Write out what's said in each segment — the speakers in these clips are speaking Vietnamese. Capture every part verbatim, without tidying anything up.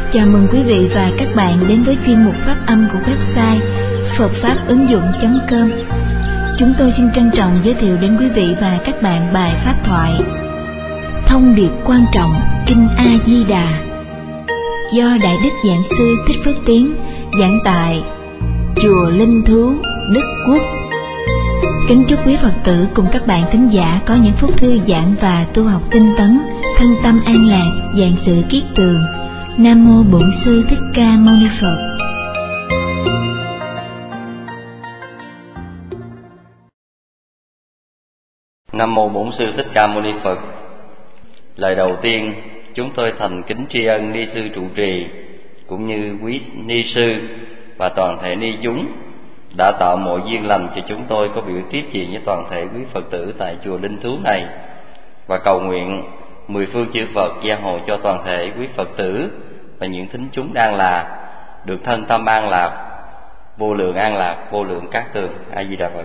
Chào mừng quý vị và các bạn đến với chuyên mục phát âm của website phật pháp ứng dụng chấm com. Chúng tôi xin trân trọng giới thiệu đến quý vị và các bạn bài pháp thoại Thông điệp quan trọng Kinh A Di Đà do Đại Đức Giảng sư Thích Phước Tiến giảng tại Chùa Linh Thú, Đức Quốc. Kính chúc quý Phật tử cùng các bạn thính giả có những phút thư giãn và tu học tinh tấn, thân tâm an lạc, vạn sự kiết tường. Nam mô Bổn Sư Thích Ca Mâu Ni Phật. Nam mô Bổn Sư Thích Ca Mâu Ni Phật. Lời đầu tiên, chúng tôi thành kính tri ân ni sư trụ trì cũng như quý ni sư và toàn thể ni chúng đã tạo mọi duyên lành cho chúng tôi có biểu tiếp chuyện với toàn thể quý Phật tử tại chùa Linh Thú này, và cầu nguyện mười phương chư Phật gia hộ cho toàn thể quý Phật tử và những thính chúng đang là được thân tâm an lạc, vô lượng an lạc, vô lượng cát tường. A Di Đà Phật.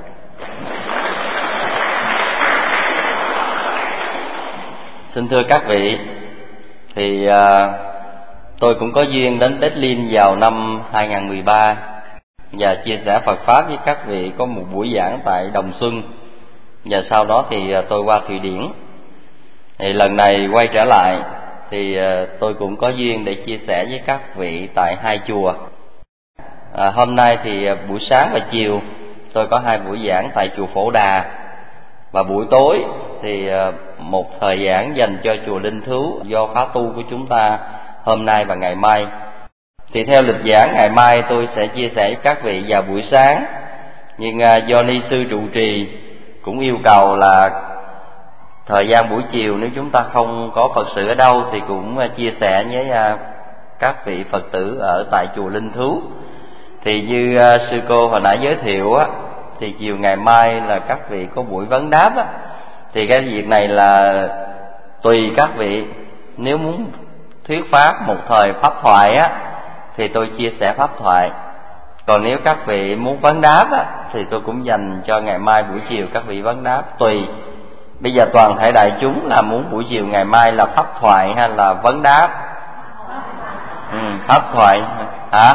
Xin thưa các vị, thì à, tôi cũng có duyên đến Berlin vào năm hai không một ba và chia sẻ Phật pháp với các vị có một buổi giảng tại Đồng Xuân, và sau đó thì tôi qua Thụy Điển. Thì lần này quay trở lại thì tôi cũng có duyên để chia sẻ với các vị tại hai chùa. À, hôm nay thì buổi sáng và chiều tôi có hai buổi giảng tại chùa Phổ Đà, và buổi tối thì một thời giảng dành cho chùa Linh Thú do khóa tu của chúng ta hôm nay và ngày mai. Thì theo lịch giảng ngày mai tôi sẽ chia sẻ với các vị vào buổi sáng, nhưng do ni sư trụ trì cũng yêu cầu là thời gian buổi chiều nếu chúng ta không có Phật sự ở đâu thì cũng chia sẻ với các vị Phật tử ở tại chùa Linh Thú. Thì như sư cô hồi nãy giới thiệu á, thì chiều ngày mai là các vị có buổi vấn đáp á, thì cái việc này là tùy các vị. Nếu muốn thuyết pháp một thời pháp thoại á thì tôi chia sẻ pháp thoại, còn nếu các vị muốn vấn đáp á thì tôi cũng dành cho ngày mai buổi chiều các vị vấn đáp, tùy. Bây giờ toàn thể đại chúng là muốn buổi chiều ngày mai là pháp thoại hay là vấn đáp? Ừ, pháp thoại hả?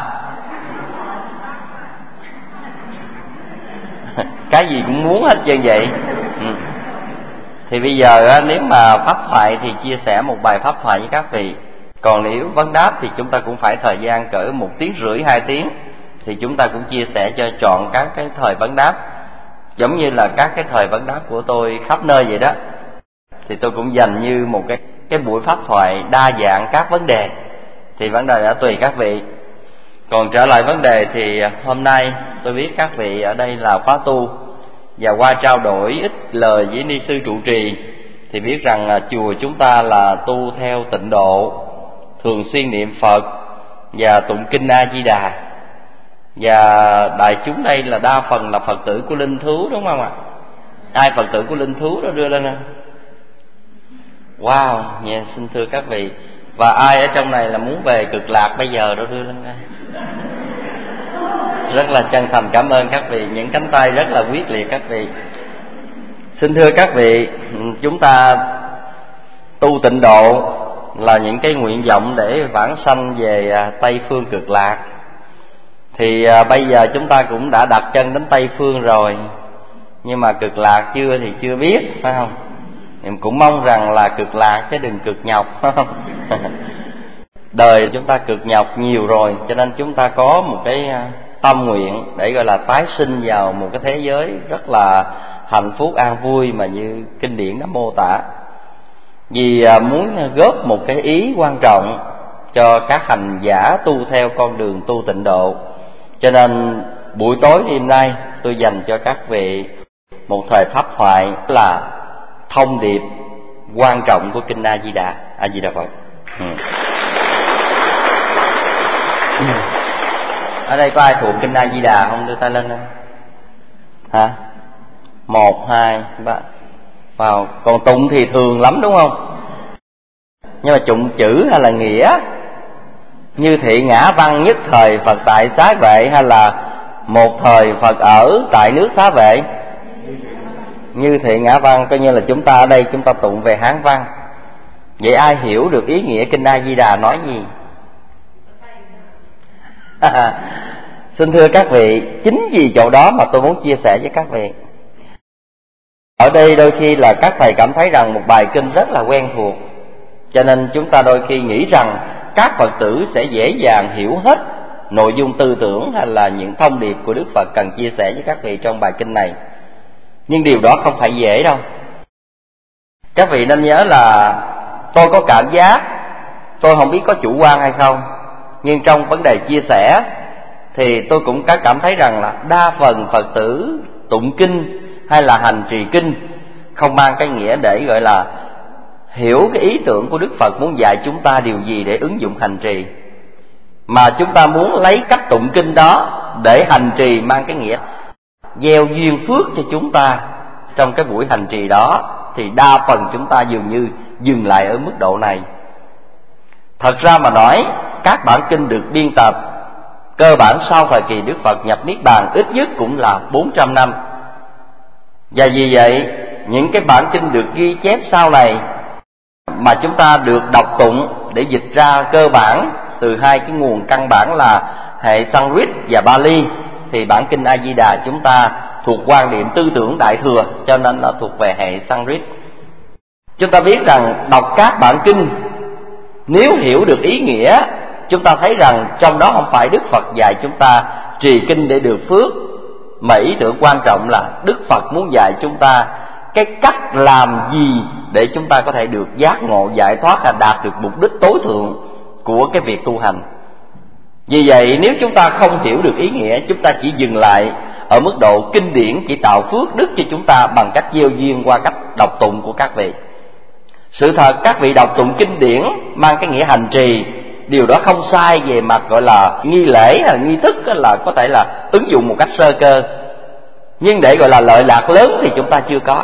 Cái gì cũng muốn hết trơn vậy. Ừ. Thì bây giờ nếu mà pháp thoại thì chia sẻ một bài pháp thoại với các vị, còn nếu vấn đáp thì chúng ta cũng phải thời gian cỡ một tiếng rưỡi hai tiếng, thì chúng ta cũng chia sẻ cho chọn các cái thời vấn đáp, giống như là các cái thời vấn đáp của tôi khắp nơi vậy đó. Thì tôi cũng dành như một cái cái buổi pháp thoại đa dạng các vấn đề, thì vấn đề đã tùy các vị. Còn trở lại vấn đề thì hôm nay tôi biết các vị ở đây là khóa tu, và qua trao đổi ít lời với ni sư trụ trì thì biết rằng là chùa chúng ta là tu theo tịnh độ, thường xuyên niệm Phật và tụng kinh A Di Đà. Và đại chúng đây là đa phần là Phật tử của Linh Thú, đúng không ạ? Ai Phật tử của Linh Thú đó đưa lên nè. Wow, yeah, xin thưa các vị. Và ai ở trong này là muốn về Cực Lạc bây giờ đó đưa lên đây. Rất là chân thành cảm ơn các vị, những cánh tay rất là quyết liệt các vị. Xin thưa các vị, chúng ta tu tịnh độ là những cái nguyện vọng để vãng sanh về Tây Phương Cực Lạc. Thì à, bây giờ chúng ta cũng đã đặt chân đến Tây Phương rồi, nhưng mà Cực Lạc chưa thì chưa biết, phải không? Em cũng mong rằng là Cực Lạc chứ đừng cực nhọc, phải không? Đời chúng ta cực nhọc nhiều rồi, cho nên chúng ta có một cái tâm nguyện để gọi là tái sinh vào một cái thế giới rất là hạnh phúc an vui mà như kinh điển nó mô tả. Vì à, muốn góp một cái ý quan trọng cho các hành giả tu theo con đường tu tịnh độ, cho nên buổi tối đêm nay tôi dành cho các vị một thời pháp thoại là thông điệp quan trọng của kinh A Di Đà. A Di Đà Phật. Ừ. Ở đây có ai thuộc kinh A Di Đà không? Đưa tay lên không? Hả? Một, hai, ba. Vào. Còn tụng thì thường lắm đúng không? Nhưng mà tụng chữ hay là nghĩa? Như thị ngã văn nhất thời Phật tại xá vệ, hay là một thời Phật ở tại nước xá vệ? Như thị ngã văn, coi như là chúng ta ở đây chúng ta tụng về Hán văn. Vậy ai hiểu được ý nghĩa kinh A Di Đà nói gì? Xin thưa các vị, chính vì chỗ đó mà tôi muốn chia sẻ với các vị. Ở đây đôi khi là các thầy cảm thấy rằng một bài kinh rất là quen thuộc, cho nên chúng ta đôi khi nghĩ rằng các Phật tử sẽ dễ dàng hiểu hết nội dung tư tưởng hay là những thông điệp của Đức Phật cần chia sẻ với các vị trong bài kinh này. Nhưng điều đó không phải dễ đâu. Các vị nên nhớ là tôi có cảm giác, tôi không biết có chủ quan hay không, nhưng trong vấn đề chia sẻ thì tôi cũng có cảm thấy rằng là đa phần Phật tử tụng kinh hay là hành trì kinh không mang cái nghĩa để gọi là hiểu cái ý tưởng của Đức Phật muốn dạy chúng ta điều gì để ứng dụng hành trì, mà chúng ta muốn lấy cách tụng kinh đó để hành trì mang cái nghĩa gieo duyên phước cho chúng ta trong cái buổi hành trì đó, thì đa phần chúng ta dường như dừng lại ở mức độ này. Thật ra mà nói, các bản kinh được biên tập cơ bản sau thời kỳ Đức Phật nhập Niết Bàn ít nhất cũng là bốn trăm năm. Và vì vậy, những cái bản kinh được ghi chép sau này mà chúng ta được đọc tụng để dịch ra cơ bản từ hai cái nguồn căn bản là hệ Sanskrit và Bali, thì bản kinh A Di Đà chúng ta thuộc quan điểm tư tưởng Đại thừa, cho nên nó thuộc về hệ Sanskrit. Chúng ta biết rằng đọc các bản kinh, nếu hiểu được ý nghĩa, chúng ta thấy rằng trong đó không phải Đức Phật dạy chúng ta trì kinh để được phước, mà ý tưởng quan trọng là Đức Phật muốn dạy chúng ta cái cách làm gì để chúng ta có thể được giác ngộ giải thoát và đạt được mục đích tối thượng của cái việc tu hành. Vì vậy nếu chúng ta không hiểu được ý nghĩa, chúng ta chỉ dừng lại ở mức độ kinh điển chỉ tạo phước đức cho chúng ta bằng cách gieo duyên qua cách đọc tụng của các vị. Sự thật các vị đọc tụng kinh điển mang cái nghĩa hành trì, điều đó không sai về mặt gọi là nghi lễ hay nghi thức, là có thể là ứng dụng một cách sơ cơ, nhưng để gọi là lợi lạc lớn thì chúng ta chưa có.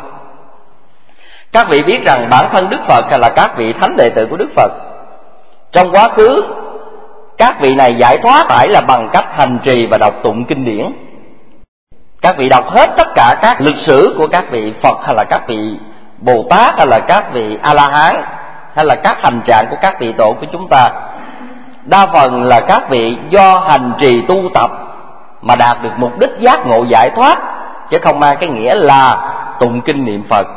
Các vị biết rằng bản thân Đức Phật hay là các vị thánh đệ tử của Đức Phật trong quá khứ, các vị này giải thoát phải là bằng cách hành trì và đọc tụng kinh điển. Các vị đọc hết tất cả các lịch sử của các vị Phật hay là các vị Bồ Tát hay là các vị A-la-hán hay là các hành trạng của các vị tổ của chúng ta, đa phần là các vị do hành trì tu tập mà đạt được mục đích giác ngộ giải thoát, chứ không mang cái nghĩa là tụng kinh niệm Phật.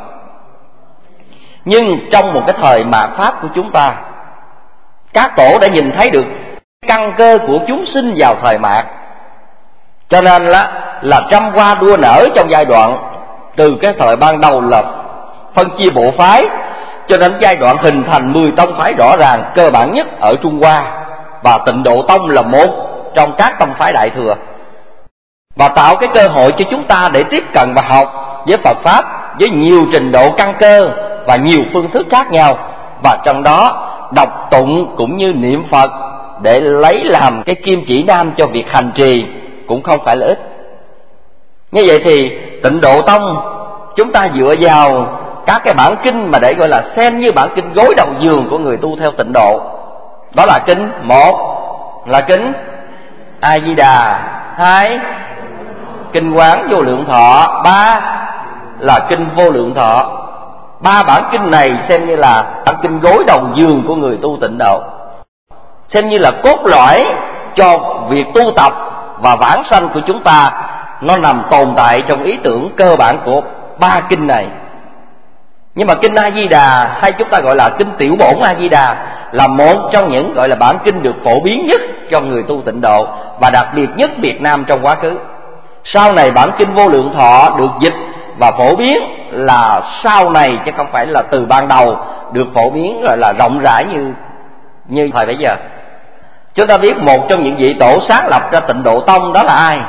Nhưng trong một cái thời mạt Pháp của chúng ta, các tổ đã nhìn thấy được căn cơ của chúng sinh vào thời mạt, cho nên là, là trăm hoa đua nở trong giai đoạn từ cái thời ban đầu là phân chia bộ phái cho đến giai đoạn hình thành mười tông phái rõ ràng cơ bản nhất ở Trung Hoa, và Tịnh Độ Tông là một trong các tông phái Đại thừa, và tạo cái cơ hội cho chúng ta để tiếp cận và học với Phật Pháp với nhiều trình độ căn cơ và nhiều phương thức khác nhau, và trong đó đọc tụng cũng như niệm Phật để lấy làm cái kim chỉ nam cho việc hành trì cũng không phải là ít. Như vậy thì Tịnh Độ Tông chúng ta dựa vào các cái bản kinh mà để gọi là xem như bản kinh gối đầu giường của người tu theo Tịnh Độ. Đó là kinh một là kinh A Di Đà, hai kinh Quán Vô Lượng Thọ, ba là kinh Vô Lượng Thọ. Ba bản kinh này xem như là bản kinh gối đầu giường của người tu Tịnh Độ, xem như là cốt lõi cho việc tu tập và vãng sanh của chúng ta. Nó nằm tồn tại trong ý tưởng cơ bản của ba kinh này. Nhưng mà kinh A Di Đà hay chúng ta gọi là kinh Tiểu Bổn A Di Đà là một trong những gọi là bản kinh được phổ biến nhất cho người tu Tịnh Độ, và đặc biệt nhất Việt Nam trong quá khứ. Sau này bản kinh Vô Lượng Thọ được dịch và phổ biến là sau này, chứ không phải là từ ban đầu được phổ biến gọi là rộng rãi như như thời bấy giờ. Chúng ta biết một trong những vị tổ sáng lập ra Tịnh Độ Tông đó là ai?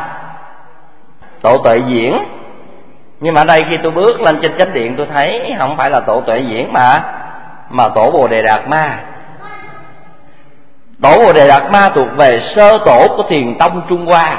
Tổ Tuệ Diễn. Nhưng mà ở đây khi tôi bước lên trên chánh điện, tôi thấy không phải là Tổ Tuệ Diễn mà mà Tổ Bồ Đề Đạt Ma. Tổ Bồ Đề Đạt Ma thuộc về sơ tổ của Thiền Tông Trung Hoa,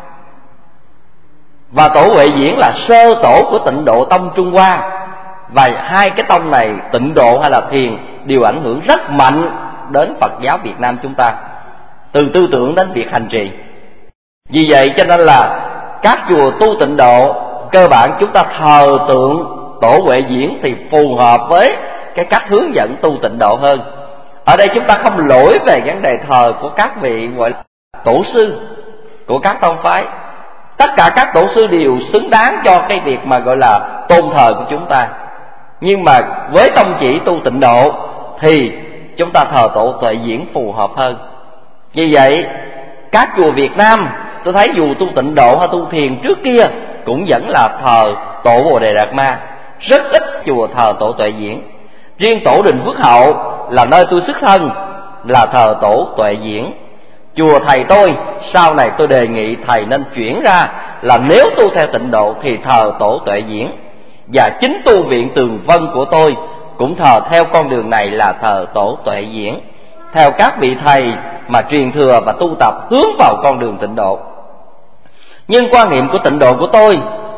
và Tổ Huệ Diễn là sơ tổ của Tịnh Độ Tông Trung Hoa. Và hai cái tông này, Tịnh Độ hay là Thiền, đều ảnh hưởng rất mạnh đến Phật giáo Việt Nam chúng ta, từ tư tưởng đến việc hành trì. Vì vậy cho nên là các chùa tu Tịnh Độ cơ bản chúng ta thờ tượng Tổ Huệ Diễn thì phù hợp với cái cách hướng dẫn tu Tịnh Độ hơn. Ở đây chúng ta không lỗi về vấn đề thờ của các vị gọi là tổ sư của các tông phái. Tất cả các tổ sư đều xứng đáng cho cái việc mà gọi là tôn thờ của chúng ta. Nhưng mà với tông chỉ tu Tịnh Độ thì chúng ta thờ tổ Tuệ Diễn phù hợp hơn. Vì vậy các chùa Việt Nam, tôi thấy dù tu Tịnh Độ hay tu thiền trước kia cũng vẫn là thờ tổ Bồ Đề Đạt Ma. Rất ít chùa thờ tổ Tuệ Diễn. Riêng tổ Đình Phước Hậu là nơi tôi xuất thân là thờ tổ Tuệ Diễn. Chùa thầy tôi sau này tôi đề nghị thầy nên chuyển ra là nếu tu theo Tịnh Độ thì thờ tổ Tuệ Diễn. Và chính tu viện Tường Vân của tôi cũng thờ theo con đường này là thờ tổ Tuệ Diễn, theo các vị thầy mà truyền thừa và tu tập hướng vào con đường Tịnh Độ. Nhưng quan niệm của Tịnh Độ của tôi,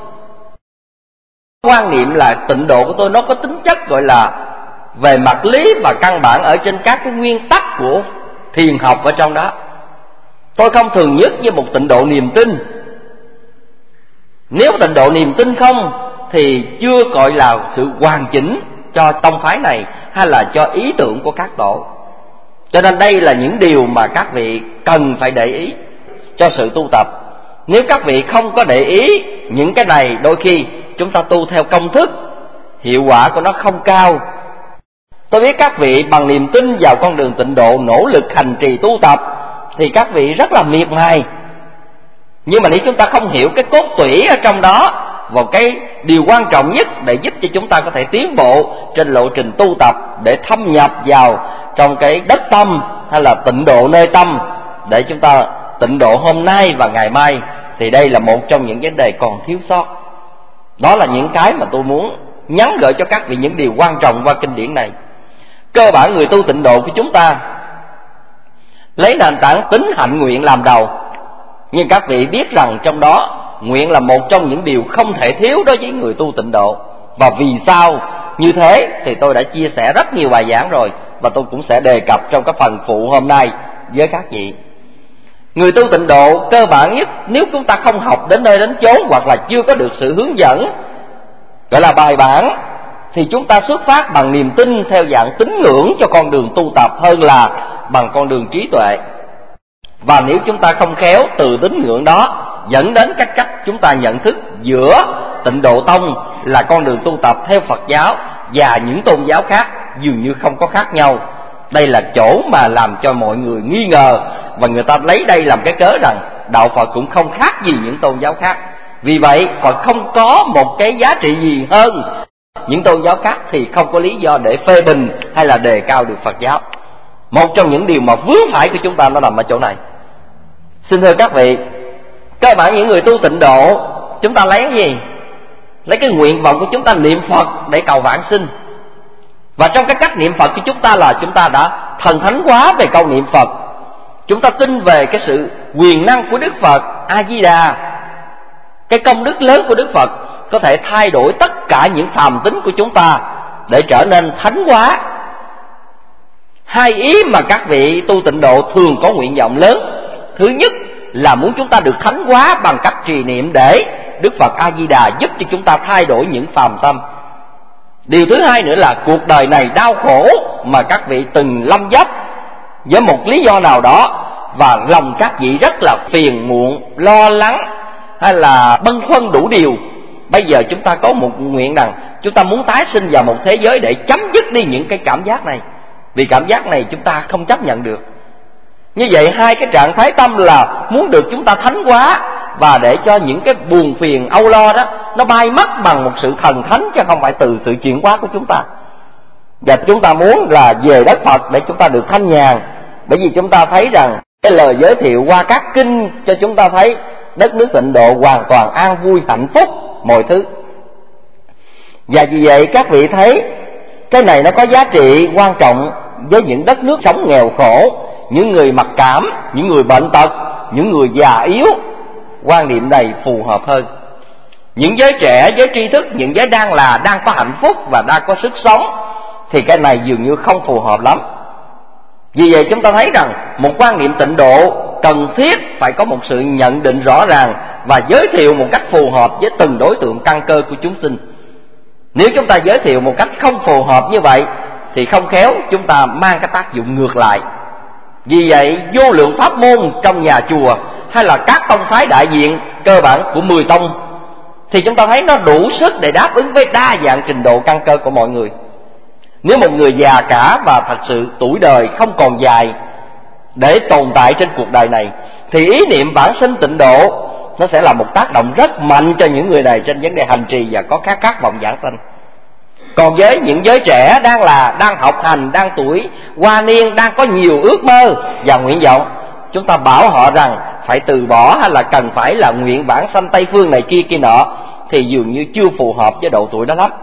quan niệm là Tịnh Độ của tôi nó có tính chất gọi là về mặt lý và căn bản ở trên các cái nguyên tắc của thiền học ở trong đó. Tôi không thường nhất với một Tịnh Độ niềm tin. Nếu Tịnh Độ niềm tin không thì chưa gọi là sự hoàn chỉnh cho tông phái này hay là cho ý tưởng của các tổ. Cho nên đây là những điều mà các vị cần phải để ý cho sự tu tập. Nếu các vị không có để ý những cái này, đôi khi chúng ta tu theo công thức, hiệu quả của nó không cao. Tôi biết các vị bằng niềm tin vào con đường Tịnh Độ nỗ lực hành trì tu tập thì các vị rất là miệt mài. Nhưng mà nếu chúng ta không hiểu cái cốt tủy ở trong đó, vào cái điều quan trọng nhất để giúp cho chúng ta có thể tiến bộ trên lộ trình tu tập, để thâm nhập vào trong cái đất tâm hay là tịnh độ nơi tâm, để chúng ta tịnh độ hôm nay và ngày mai, thì đây là một trong những vấn đề còn thiếu sót. Đó là những cái mà tôi muốn nhắn gửi cho các vị, những điều quan trọng qua kinh điển này. Cơ bản người tu Tịnh Độ của chúng ta lấy nền tảng tín hạnh nguyện làm đầu. Nhưng các vị biết rằng trong đó nguyện là một trong những điều không thể thiếu đối với người tu Tịnh Độ. Và vì sao như thế thì tôi đã chia sẻ rất nhiều bài giảng rồi, và tôi cũng sẽ đề cập trong cái phần phụ hôm nay với các vị. Người tu Tịnh Độ cơ bản nhất, nếu chúng ta không học đến nơi đến chốn hoặc là chưa có được sự hướng dẫn gọi là bài bản, thì chúng ta xuất phát bằng niềm tin theo dạng tín ngưỡng cho con đường tu tập hơn là bằng con đường trí tuệ. Và nếu chúng ta không khéo từ tín ngưỡng đó dẫn đến các cách chúng ta nhận thức giữa Tịnh Độ Tông là con đường tu tập theo Phật giáo và những tôn giáo khác dường như không có khác nhau. Đây là chỗ mà làm cho mọi người nghi ngờ, và người ta lấy đây làm cái cớ rằng đạo Phật cũng không khác gì những tôn giáo khác. Vì vậy Phật không có một cái giá trị gì hơn những tôn giáo khác, thì không có lý do để phê bình hay là đề cao được Phật giáo. Một trong những điều mà vướng phải của chúng ta nó nằm ở chỗ này. Xin thưa các vị, cơ bản những người tu Tịnh Độ, chúng ta lấy cái gì? Lấy cái nguyện vọng của chúng ta niệm Phật để cầu vãng sinh. Và trong cái cách niệm Phật của chúng ta là chúng ta đã thần thánh hóa về câu niệm Phật. Chúng ta tin về cái sự quyền năng của Đức Phật A-di-đà, cái công đức lớn của Đức Phật có thể thay đổi tất cả những phàm tính của chúng ta để trở nên thánh hóa. Hai ý mà các vị tu Tịnh Độ thường có nguyện vọng lớn. Thứ nhất là muốn chúng ta được thánh hóa bằng cách trì niệm để Đức Phật A-di-đà giúp cho chúng ta thay đổi những phàm tâm. Điều thứ hai nữa là cuộc đời này đau khổ mà các vị từng lâm dấp với một lý do nào đó, và lòng các vị rất là phiền muộn, lo lắng hay là bâng khuâng đủ điều. Bây giờ chúng ta có một nguyện rằng chúng ta muốn tái sinh vào một thế giới để chấm dứt đi những cái cảm giác này, vì cảm giác này chúng ta không chấp nhận được. Như vậy hai cái trạng thái tâm là muốn được chúng ta thánh hóa, và để cho những cái buồn phiền âu lo đó nó bay mất bằng một sự thần thánh, chứ không phải từ sự chuyển hóa của chúng ta. Và chúng ta muốn là về đất Phật để chúng ta được thanh nhàn, bởi vì chúng ta thấy rằng cái lời giới thiệu qua các kinh cho chúng ta thấy đất nước Tịnh Độ hoàn toàn an vui hạnh phúc mọi thứ. Và vì vậy các vị thấy cái này nó có giá trị quan trọng với những đất nước sống nghèo khổ, những người mặc cảm, những người bệnh tật, những người già yếu. Quan niệm này phù hợp hơn. Những giới trẻ, giới tri thức, những giới đang là đang có hạnh phúc và đang có sức sống thì cái này dường như không phù hợp lắm. Vì vậy chúng ta thấy rằng một quan niệm Tịnh Độ cần thiết phải có một sự nhận định rõ ràng và giới thiệu một cách phù hợp với từng đối tượng căn cơ của chúng sinh. Nếu chúng ta giới thiệu một cách không phù hợp như vậy thì không khéo chúng ta mang cái tác dụng ngược lại. Vì vậy vô lượng pháp môn trong nhà chùa hay là các tông phái đại diện cơ bản của mười tông thì chúng ta thấy nó đủ sức để đáp ứng với đa dạng trình độ căn cơ của mọi người. Nếu một người già cả và thật sự tuổi đời không còn dài để tồn tại trên cuộc đời này, thì ý niệm vãng sinh tịnh độ nó sẽ là một tác động rất mạnh cho những người này trên vấn đề hành trì và có khát khát vọng giảng sanh. Còn với những giới trẻ đang là đang học hành, đang tuổi hoa niên, đang có nhiều ước mơ và nguyện vọng, chúng ta bảo họ rằng phải từ bỏ hay là cần phải là nguyện vãng sanh Tây phương này kia kia nọ thì dường như chưa phù hợp với độ tuổi đó lắm.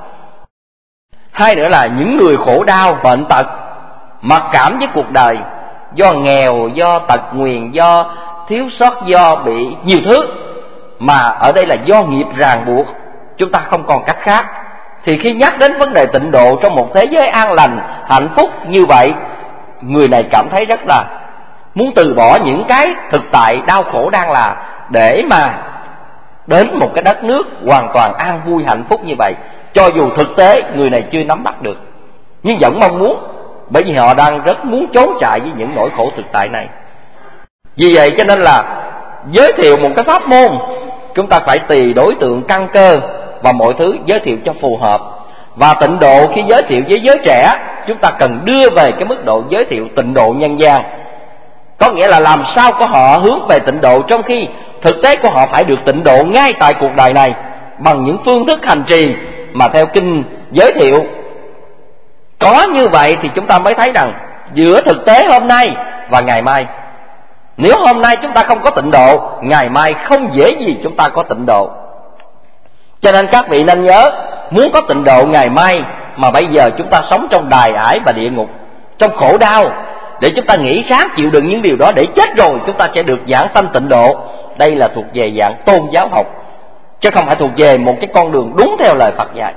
Hai nữa là những người khổ đau, bệnh tật, mặc cảm với cuộc đời, do nghèo, do tật nguyền, do thiếu sót, do bị nhiều thứ, mà ở đây là do nghiệp ràng buộc, chúng ta không còn cách khác. Thì khi nhắc đến vấn đề tịnh độ trong một thế giới an lành, hạnh phúc như vậy, người này cảm thấy rất là muốn từ bỏ những cái thực tại đau khổ đang là, để mà đến một cái đất nước hoàn toàn an vui hạnh phúc như vậy, cho dù thực tế người này chưa nắm bắt được, nhưng vẫn mong muốn, bởi vì họ đang rất muốn trốn chạy với những nỗi khổ thực tại này. Vì vậy cho nên là giới thiệu một cái pháp môn, chúng ta phải tùy đối tượng căn cơ và mọi thứ giới thiệu cho phù hợp. Và tịnh độ khi giới thiệu với giới trẻ, chúng ta cần đưa về cái mức độ giới thiệu tịnh độ nhân gian, có nghĩa là làm sao có họ hướng về tịnh độ, trong khi thực tế của họ phải được tịnh độ ngay tại cuộc đời này bằng những phương thức hành trì mà theo kinh giới thiệu. Có như vậy thì chúng ta mới thấy rằng giữa thực tế hôm nay và ngày mai, nếu hôm nay chúng ta không có tịnh độ, ngày mai không dễ gì chúng ta có tịnh độ. Cho nên các vị nên nhớ, muốn có tịnh độ ngày mai mà bây giờ chúng ta sống trong đài ải và địa ngục, trong khổ đau, để chúng ta nghĩ sáng chịu đựng những điều đó, để chết rồi chúng ta sẽ được giảng sanh tịnh độ. Đây là thuộc về dạng tôn giáo học, chứ không phải thuộc về một cái con đường đúng theo lời Phật dạy.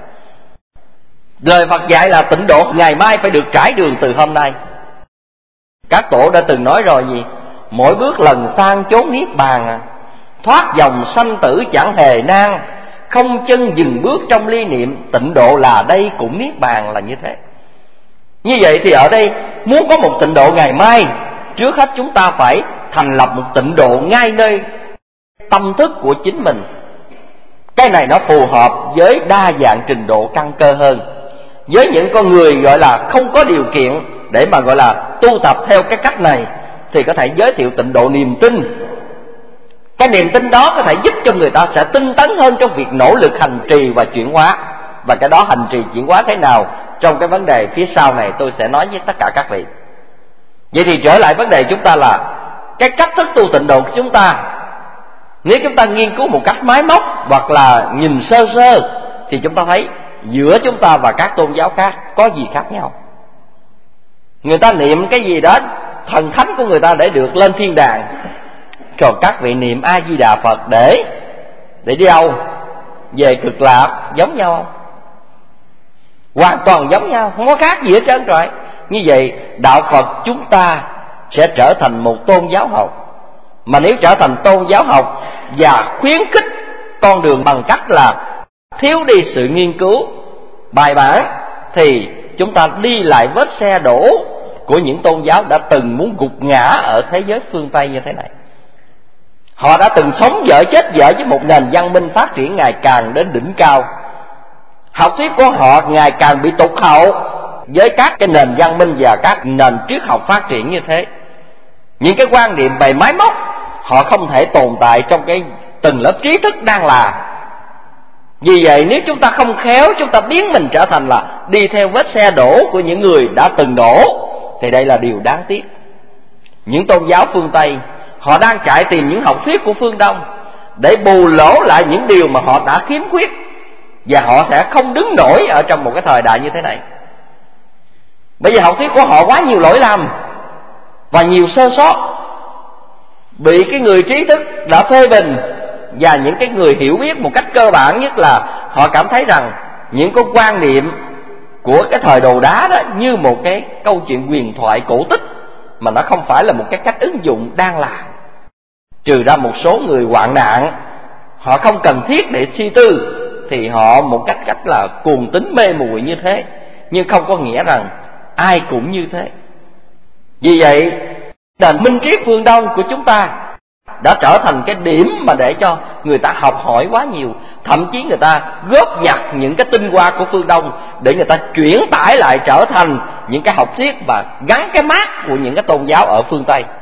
Lời Phật dạy là tịnh độ ngày mai phải được trải đường từ hôm nay. Các tổ đã từng nói rồi gì? Mỗi bước lần sang chốn niết bàn à, thoát dòng sanh tử chẳng hề nan, không chân dừng bước trong ly niệm, tịnh độ là đây cũng niết bàn, là như thế. Như vậy thì ở đây muốn có một tịnh độ ngày mai, trước hết chúng ta phải thành lập một tịnh độ ngay nơi tâm thức của chính mình. Cái này nó phù hợp với đa dạng trình độ căn cơ hơn. Với những con người gọi là không có điều kiện để mà gọi là tu tập theo cái cách này, thì có thể giới thiệu tịnh độ niềm tin. Cái niềm tin đó có thể giúp cho người ta sẽ tinh tấn hơn trong việc nỗ lực hành trì và chuyển hóa. Và cái đó hành trì chuyển hóa thế nào, trong cái vấn đề phía sau này tôi sẽ nói với tất cả các vị. Vậy thì trở lại vấn đề chúng ta là cái cách thức tu tịnh độ của chúng ta. Nếu chúng ta nghiên cứu một cách máy móc hoặc là nhìn sơ sơ, thì chúng ta thấy giữa chúng ta và các tôn giáo khác có gì khác nhau. Người ta niệm cái gì đó thần thánh của người ta để được lên thiên đàng, còn các vị niệm A Di Đà Phật để để đi đâu? Về cực lạc. Giống nhau không? Hoàn toàn giống nhau, không có khác gì hết trơn rồi. Như vậy đạo Phật chúng ta sẽ trở thành một tôn giáo học. Mà nếu trở thành tôn giáo học và khuyến khích con đường bằng cách là thiếu đi sự nghiên cứu bài bản, thì chúng ta đi lại vết xe đổ của những tôn giáo đã từng muốn gục ngã ở thế giới phương Tây như thế này. Họ đã từng sống dở chết dở với một nền văn minh phát triển ngày càng đến đỉnh cao. Học thuyết của họ ngày càng bị tụt hậu với các cái nền văn minh và các nền triết học phát triển như thế. Những cái quan niệm về máy móc họ không thể tồn tại trong cái từng lớp trí thức đang là. Vì vậy nếu chúng ta không khéo, chúng ta biến mình trở thành là đi theo vết xe đổ của những người đã từng đổ, thì đây là điều đáng tiếc. Những tôn giáo phương Tây họ đang chạy tìm những học thuyết của phương Đông để bù lỗ lại những điều mà họ đã khiếm khuyết, và họ sẽ không đứng nổi ở trong một cái thời đại như thế này. Bởi vì học thuyết của họ quá nhiều lỗi lầm và nhiều sơ sót, bị cái người trí thức đã phê bình, và những cái người hiểu biết một cách cơ bản nhất là họ cảm thấy rằng những cái quan niệm của cái thời đồ đá đó như một cái câu chuyện huyền thoại cổ tích, mà nó không phải là một cái cách ứng dụng đang làm. Trừ ra một số người hoạn nạn, họ không cần thiết để suy tư, thì họ một cách cách là cuồng tín mê muội như thế, nhưng không có nghĩa rằng ai cũng như thế. Vì vậy Nền minh triết phương Đông của chúng ta đã trở thành cái điểm mà để cho người ta học hỏi quá nhiều. Thậm chí người ta góp nhặt những cái tinh hoa của phương Đông để người ta chuyển tải lại trở thành những cái học thuyết và gắn cái mác của những cái tôn giáo ở phương Tây.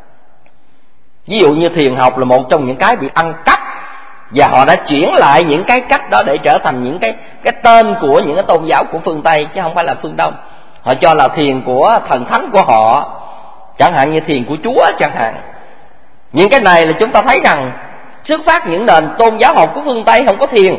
Ví dụ như thiền học là một trong những cái bị ăn cắp, và họ đã chuyển lại những cái cách đó để trở thành những cái cái tên của những cái tôn giáo của phương Tây, chứ không phải là phương Đông. Họ cho là thiền của thần thánh của họ, chẳng hạn như thiền của Chúa chẳng hạn. Những cái này là chúng ta thấy rằng xuất phát những nền tôn giáo học của phương Tây không có thiền,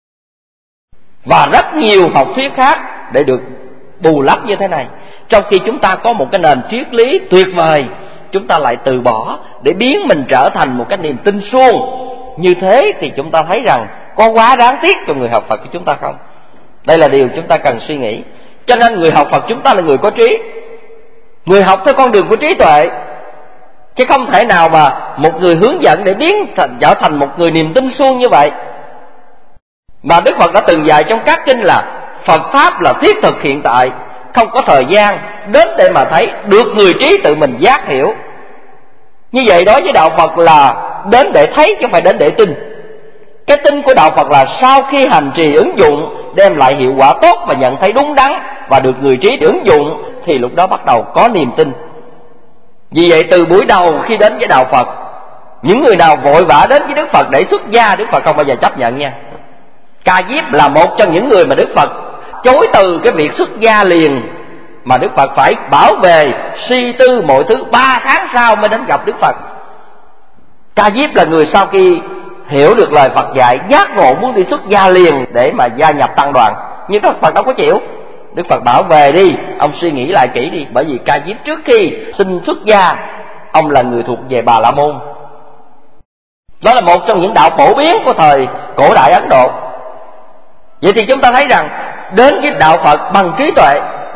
và rất nhiều học thuyết khác để được bù lấp như thế này. Trong khi chúng ta có một cái nền triết lý tuyệt vời, chúng ta lại từ bỏ để biến mình trở thành một cái niềm tin suông. Như thế thì chúng ta thấy rằng có quá đáng tiếc cho người học Phật của chúng ta không? Đây là điều chúng ta cần suy nghĩ. Cho nên người học Phật chúng ta là người có trí, người học theo con đường của trí tuệ, chứ không thể nào mà một người hướng dẫn để biến thành, trở thành một người niềm tin suông như vậy. Mà Đức Phật đã từng dạy trong các kinh là Phật Pháp là thiết thực hiện tại, không có thời gian đến để mà thấy, được người trí tự mình giác hiểu. Như vậy đối với đạo Phật là đến để thấy chứ không phải đến để tin. Cái tin của đạo Phật là sau khi hành trì ứng dụng đem lại hiệu quả tốt và nhận thấy đúng đắn và được người trí ứng dụng, thì lúc đó bắt đầu có niềm tin. Vì vậy từ buổi đầu khi đến với đạo Phật, những người nào vội vã đến với Đức Phật để xuất gia, Đức Phật không bao giờ chấp nhận nha. Ca Diếp là một trong những người mà Đức Phật chối từ cái việc xuất gia liền, mà Đức Phật phải bảo vệ suy tư mọi thứ, ba tháng sau mới đến gặp Đức Phật. Ca Diếp là người sau khi hiểu được lời Phật dạy, giác ngộ muốn đi xuất gia liền để mà gia nhập tăng đoàn, nhưng Đức Phật đâu có chịu. Đức Phật bảo về đi, ông suy nghĩ lại kỹ đi. Bởi vì Ca Diếp trước khi xin xuất gia, ông là người thuộc về Bà La Môn. Đó là một trong những đạo phổ biến của thời cổ đại Ấn Độ. Vậy thì chúng ta thấy rằng đến với đạo Phật bằng trí tuệ.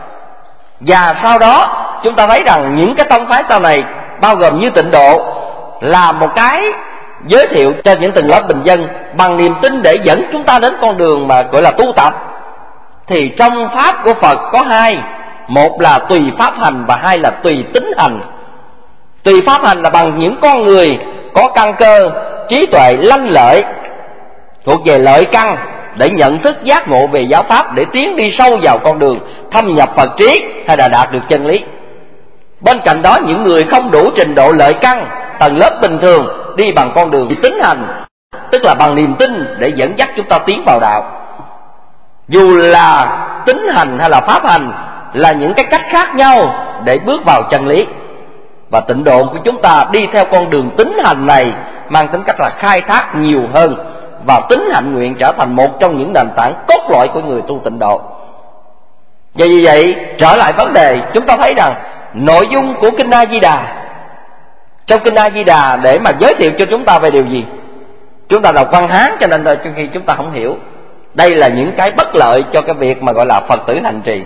Và sau đó chúng ta thấy rằng những cái tông phái sau này, bao gồm như Tịnh Độ, là một cái giới thiệu cho những tầng lớp bình dân bằng niềm tin để dẫn chúng ta đến con đường mà gọi là tu tập. Thì trong pháp của Phật có hai, một là tùy pháp hành và hai là tùy tính hành. Tùy pháp hành là bằng những con người có căn cơ trí tuệ lanh lợi, thuộc về lợi căn, để nhận thức giác ngộ về giáo pháp, để tiến đi sâu vào con đường thâm nhập Phật trí hay là đạt được chân lý. Bên cạnh đó, những người không đủ trình độ lợi căn, tầng lớp bình thường, đi bằng con đường tính hành, tức là bằng niềm tin để dẫn dắt chúng ta tiến vào đạo. Dù là tính hành hay là pháp hành là những cái cách khác nhau để bước vào chân lý. Và Tịnh Độ của chúng ta đi theo con đường tính hành này mang tính cách là khai thác nhiều hơn, và tính hạnh nguyện trở thành một trong những nền tảng cốt lõi của người tu Tịnh Độ. Và vì vậy, trở lại vấn đề, chúng ta thấy rằng nội dung của Kinh A Di Đà, trong Kinh A Di Đà để mà giới thiệu cho chúng ta về điều gì? Chúng ta đọc văn Hán cho nên đôi khi chúng ta không hiểu. Đây là những cái bất lợi cho cái việc mà gọi là Phật tử hành trì.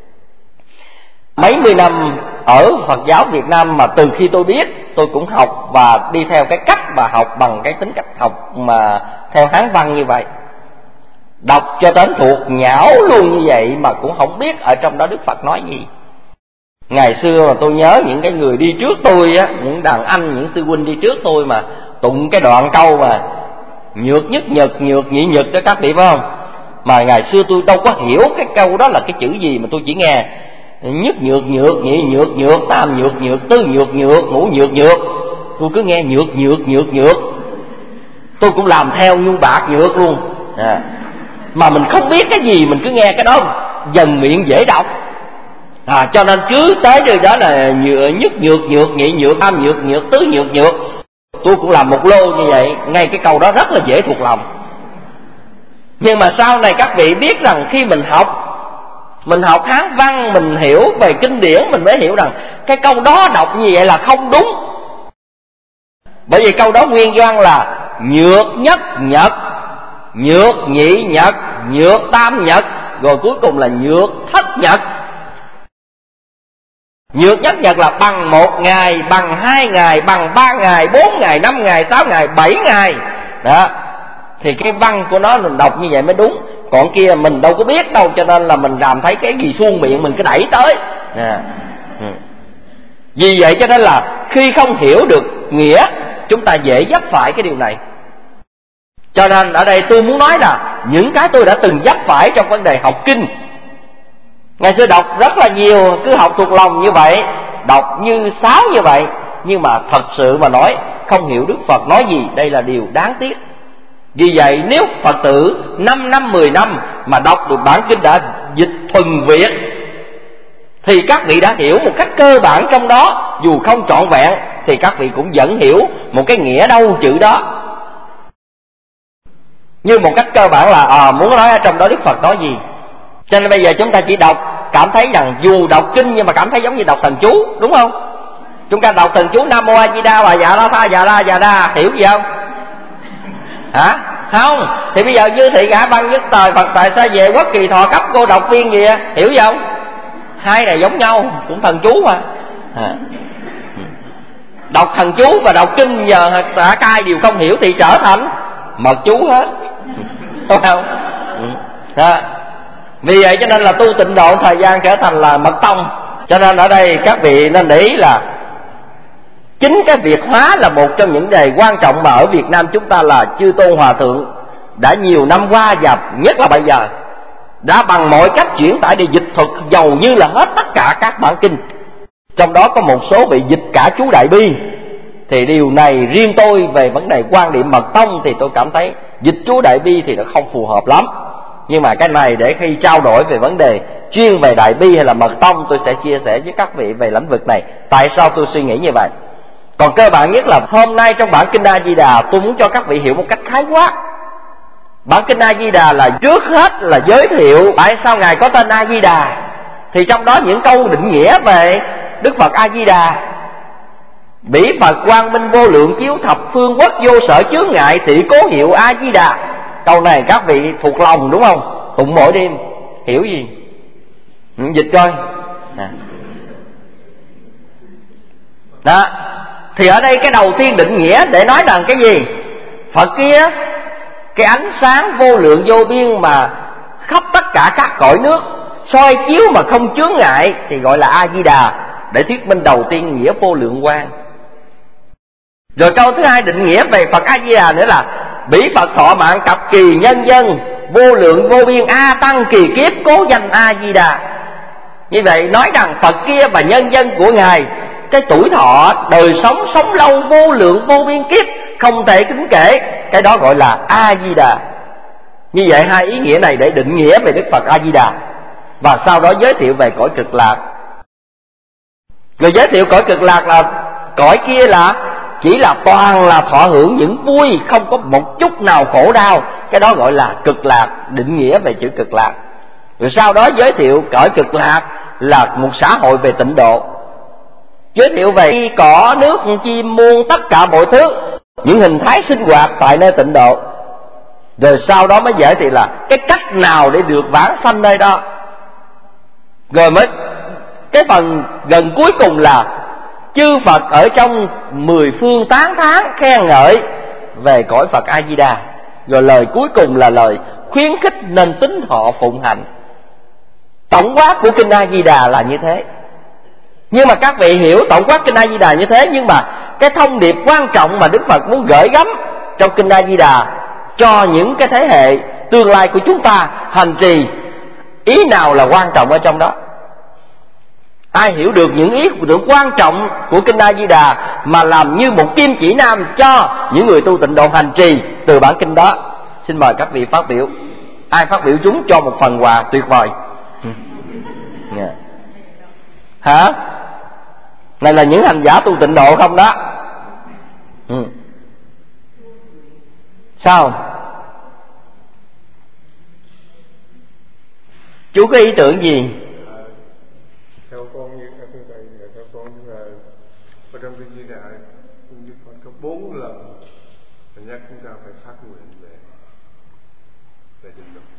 Mấy mươi năm ở Phật giáo Việt Nam mà từ khi tôi biết, tôi cũng học và đi theo cái cách mà học bằng cái tính cách học mà theo Hán văn như vậy. Đọc cho đến thuộc nhão luôn như vậy mà cũng không biết ở trong đó Đức Phật nói gì. Ngày xưa mà tôi nhớ những cái người đi trước tôi á, những đàn anh, những sư huynh đi trước tôi mà tụng cái đoạn câu mà nhược nhất nhật, nhược nhị nhật đó các vị phải không? Mà ngày xưa tôi đâu có hiểu cái câu đó là cái chữ gì, mà tôi chỉ nghe nhất nhược nhược, nhị nhược nhược, tam nhược nhược, tứ nhược nhược, ngũ nhược nhược. Tôi cứ nghe nhược nhược nhược nhược, tôi cũng làm theo như bạc nhược luôn à. Mà mình không biết cái gì, mình cứ nghe cái đó dần miệng dễ đọc à, cho nên cứ tới rồi đó là nhược, nhất nhược nhược, nhị nhược, tam nhược nhược, tứ nhược nhược. Tôi cũng làm một lô như vậy, ngay cái câu đó rất là dễ thuộc lòng. Nhưng mà sau này các vị biết rằng khi mình học, mình học Hán văn, mình hiểu về kinh điển, mình mới hiểu rằng cái câu đó đọc như vậy là không đúng. Bởi vì câu đó nguyên văn là nhược nhất nhật, nhược nhị nhật, nhược tam nhật, rồi cuối cùng là nhược thất nhật. Nhược nhất nhật là bằng một ngày, bằng hai ngày, bằng ba ngày, bốn ngày, năm ngày, sáu ngày, bảy ngày. Đó. Thì cái văn của nó mình đọc như vậy mới đúng. Còn kia mình đâu có biết đâu, cho nên là mình làm thấy cái gì suông miệng mình cứ đẩy tới à. Ừ. Vì vậy cho nên là khi không hiểu được nghĩa, chúng ta dễ dấp phải cái điều này. Cho nên ở đây tôi muốn nói là những cái tôi đã từng dấp phải trong vấn đề học kinh. Ngày xưa đọc rất là nhiều, cứ học thuộc lòng như vậy, đọc như sáo như vậy, nhưng mà thật sự mà nói không hiểu Đức Phật nói gì, đây là điều đáng tiếc. Vì vậy nếu Phật tử năm năm, mười năm mà đọc được bản kinh đã dịch thuần Việt, thì các vị đã hiểu một cách cơ bản trong đó, dù không trọn vẹn thì các vị cũng vẫn hiểu một cái nghĩa đâu chữ đó. Như một cách cơ bản là à, muốn nói ở trong đó Đức Phật nói gì. Cho nên bây giờ chúng ta chỉ đọc, cảm thấy rằng dù đọc kinh nhưng mà cảm thấy giống như đọc thần chú, đúng không? Chúng ta đọc thần chú Nam Mô A Di Đà và Dạ La Tha Dạ La Dạ Đa, hiểu gì không? Hả? Không. Thì bây giờ như thị ngã băng nhất thời Phật tại sao về quốc kỳ thọ cấp cô độc viên gì à? Hiểu gì không? Hai này giống nhau, cũng thần chú mà. À. Đọc thần chú và đọc kinh giờ cả cai đều không hiểu thì trở thành mật chú hết, đúng không? Đó. Vì vậy cho nên là tu tịnh độ thời gian trở thành là mật tông. Cho nên ở đây các vị nên để ý là chính cái việc hóa là một trong những đề quan trọng mà ở Việt Nam chúng ta là Chư Tôn Hòa Thượng đã nhiều năm qua và nhất là bây giờ đã bằng mọi cách chuyển tải để dịch thuật hầu như là hết tất cả các bản kinh. Trong đó có một số bị dịch cả chú Đại Bi. Thì điều này riêng tôi về vấn đề quan điểm mật tông thì tôi cảm thấy dịch chú Đại Bi thì nó không phù hợp lắm. Nhưng mà cái này để khi trao đổi về vấn đề chuyên về Đại Bi hay là mật tông, tôi sẽ chia sẻ với các vị về lĩnh vực này. Tại sao tôi suy nghĩ như vậy? Còn cơ bản nhất là hôm nay trong bản kinh A Di Đà tôi muốn cho các vị hiểu một cách khái quát. Bản kinh A Di Đà là trước hết là giới thiệu tại sao Ngài có tên A Di Đà. Thì trong đó những câu định nghĩa về Đức Phật A Di Đà: Bỉ Phật quang minh vô lượng chiếu thập phương quốc vô sở chướng ngại thị cố hiệu A Di Đà. Câu này các vị thuộc lòng đúng không? Tụng mỗi đêm. Hiểu gì? Dịch coi. À. Đó. Thì ở đây cái đầu tiên định nghĩa để nói rằng cái gì? Phật kia, cái ánh sáng vô lượng vô biên mà khắp tất cả các cõi nước, soi chiếu mà không chướng ngại thì gọi là A Di Đà, để thuyết minh đầu tiên nghĩa vô lượng quang. Rồi câu thứ hai định nghĩa về Phật A Di Đà nữa là Bỉ Phật thọ mạng cập kỳ nhân dân vô lượng vô biên a tăng kỳ kiếp cố danh A Di Đà. Như vậy nói rằng Phật kia và nhân dân của Ngài, cái tuổi thọ đời sống sống lâu vô lượng vô biên kiếp không thể tính kể, cái đó gọi là A Di Đà. Như vậy hai ý nghĩa này để định nghĩa về Đức Phật A Di Đà. Và sau đó giới thiệu về cõi cực lạc. Rồi giới thiệu cõi cực lạc là cõi kia là chỉ là toàn là thọ hưởng những vui, không có một chút nào khổ đau, cái đó gọi là cực lạc, định nghĩa về chữ cực lạc. Rồi sau đó giới thiệu cõi cực lạc là một xã hội về tịnh độ, giới thiệu về cây cỏ nước chim muôn tất cả mọi thứ, những hình thái sinh hoạt tại nơi tịnh độ. Rồi sau đó mới giới thiệu là cái cách nào để được vãng sanh nơi đó. Rồi mới cái phần gần cuối cùng là chư Phật ở trong mười phương tán thán khen ngợi về cõi Phật A Di Đà. Rồi lời cuối cùng là lời khuyến khích nên tín thọ phụng hành. Tổng quát của kinh A Di Đà là như thế. Nhưng mà các vị hiểu tổng quát kinh A Di Đà như thế, nhưng mà cái thông điệp quan trọng mà Đức Phật muốn gửi gắm trong kinh A Di Đà cho những cái thế hệ tương lai của chúng ta hành trì, ý nào là quan trọng ở trong đó? Ai hiểu được những ý tưởng quan trọng của kinh A Di Đà mà làm như một kim chỉ nam cho những người tu tịnh độ hành trì từ bản kinh đó, xin mời các vị phát biểu. Ai phát biểu chúng cho một phần quà tuyệt vời. Yeah. Hả? Này là những hành giả tu tịnh độ không đó? Ừ. Sao? Chú có ý tưởng gì? Theo con như theo thầy, theo con là ở trong kinh Di Đà, Đức Phật có bốn lần nhắc chúng ta phải phát nguyện về về tịnh độ.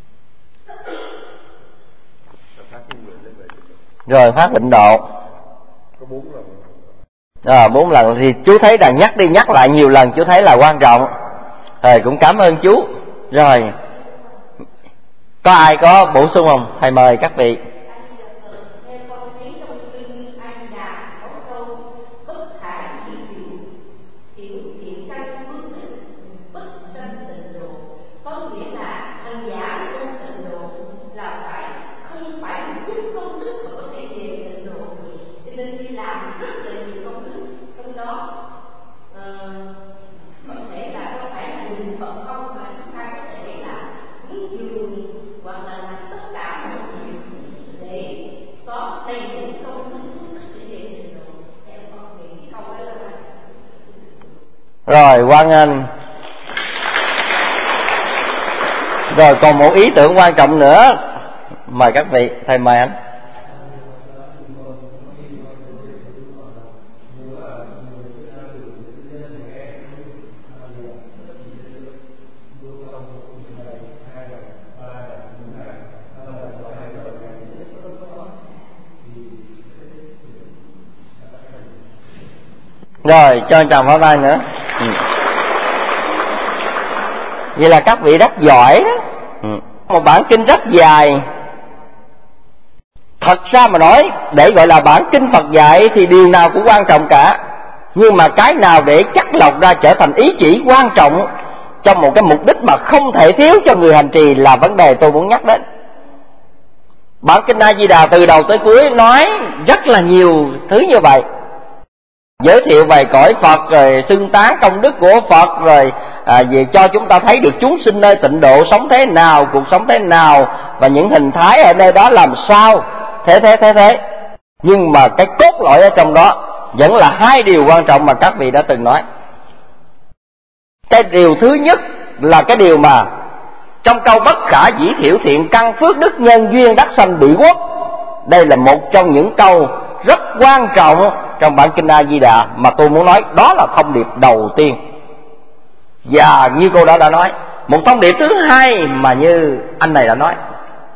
Phát nguyện để về tịnh độ. Rồi phát tịnh độ. Có bốn lần. À, bốn lần thì chú thấy rằng nhắc đi nhắc lại nhiều lần chú thấy là quan trọng. Rồi cũng cảm ơn chú. Rồi có ai có bổ sung không? Thầy mời các vị. Rồi, hoan nghênh. Rồi còn một ý tưởng quan trọng nữa, mời các vị, thầy mời anh. Rồi, cho anh chào pháo tay nữa. Ừ. Vậy là các vị rất giỏi đó. Ừ. Một bản kinh rất dài. Thật ra mà nói, để gọi là bản kinh Phật dạy thì điều nào cũng quan trọng cả. Nhưng mà cái nào để chắc lọc ra trở thành ý chỉ quan trọng trong một cái mục đích mà không thể thiếu cho người hành trì là vấn đề tôi muốn nhắc đến. Bản kinh A Di Đà từ đầu tới cuối nói rất là nhiều thứ như vậy, giới thiệu về cõi Phật, rồi xưng tán công đức của Phật, rồi à, về cho chúng ta thấy được chúng sinh nơi tịnh độ sống thế nào, cuộc sống thế nào, và những hình thái ở nơi đó làm sao, thế thế thế thế. Nhưng mà cái cốt lõi ở trong đó vẫn là hai điều quan trọng mà các vị đã từng nói. Cái điều thứ nhất là cái điều mà trong câu bất khả dĩ thiểu thiện căn phước đức nhân duyên đắc sanh bị quốc. Đây là một trong những câu rất quan trọng trong bản kinh A Di Đà mà tôi muốn nói, đó là thông điệp đầu tiên. Và như cô đã đã nói, một thông điệp thứ hai mà như anh này đã nói,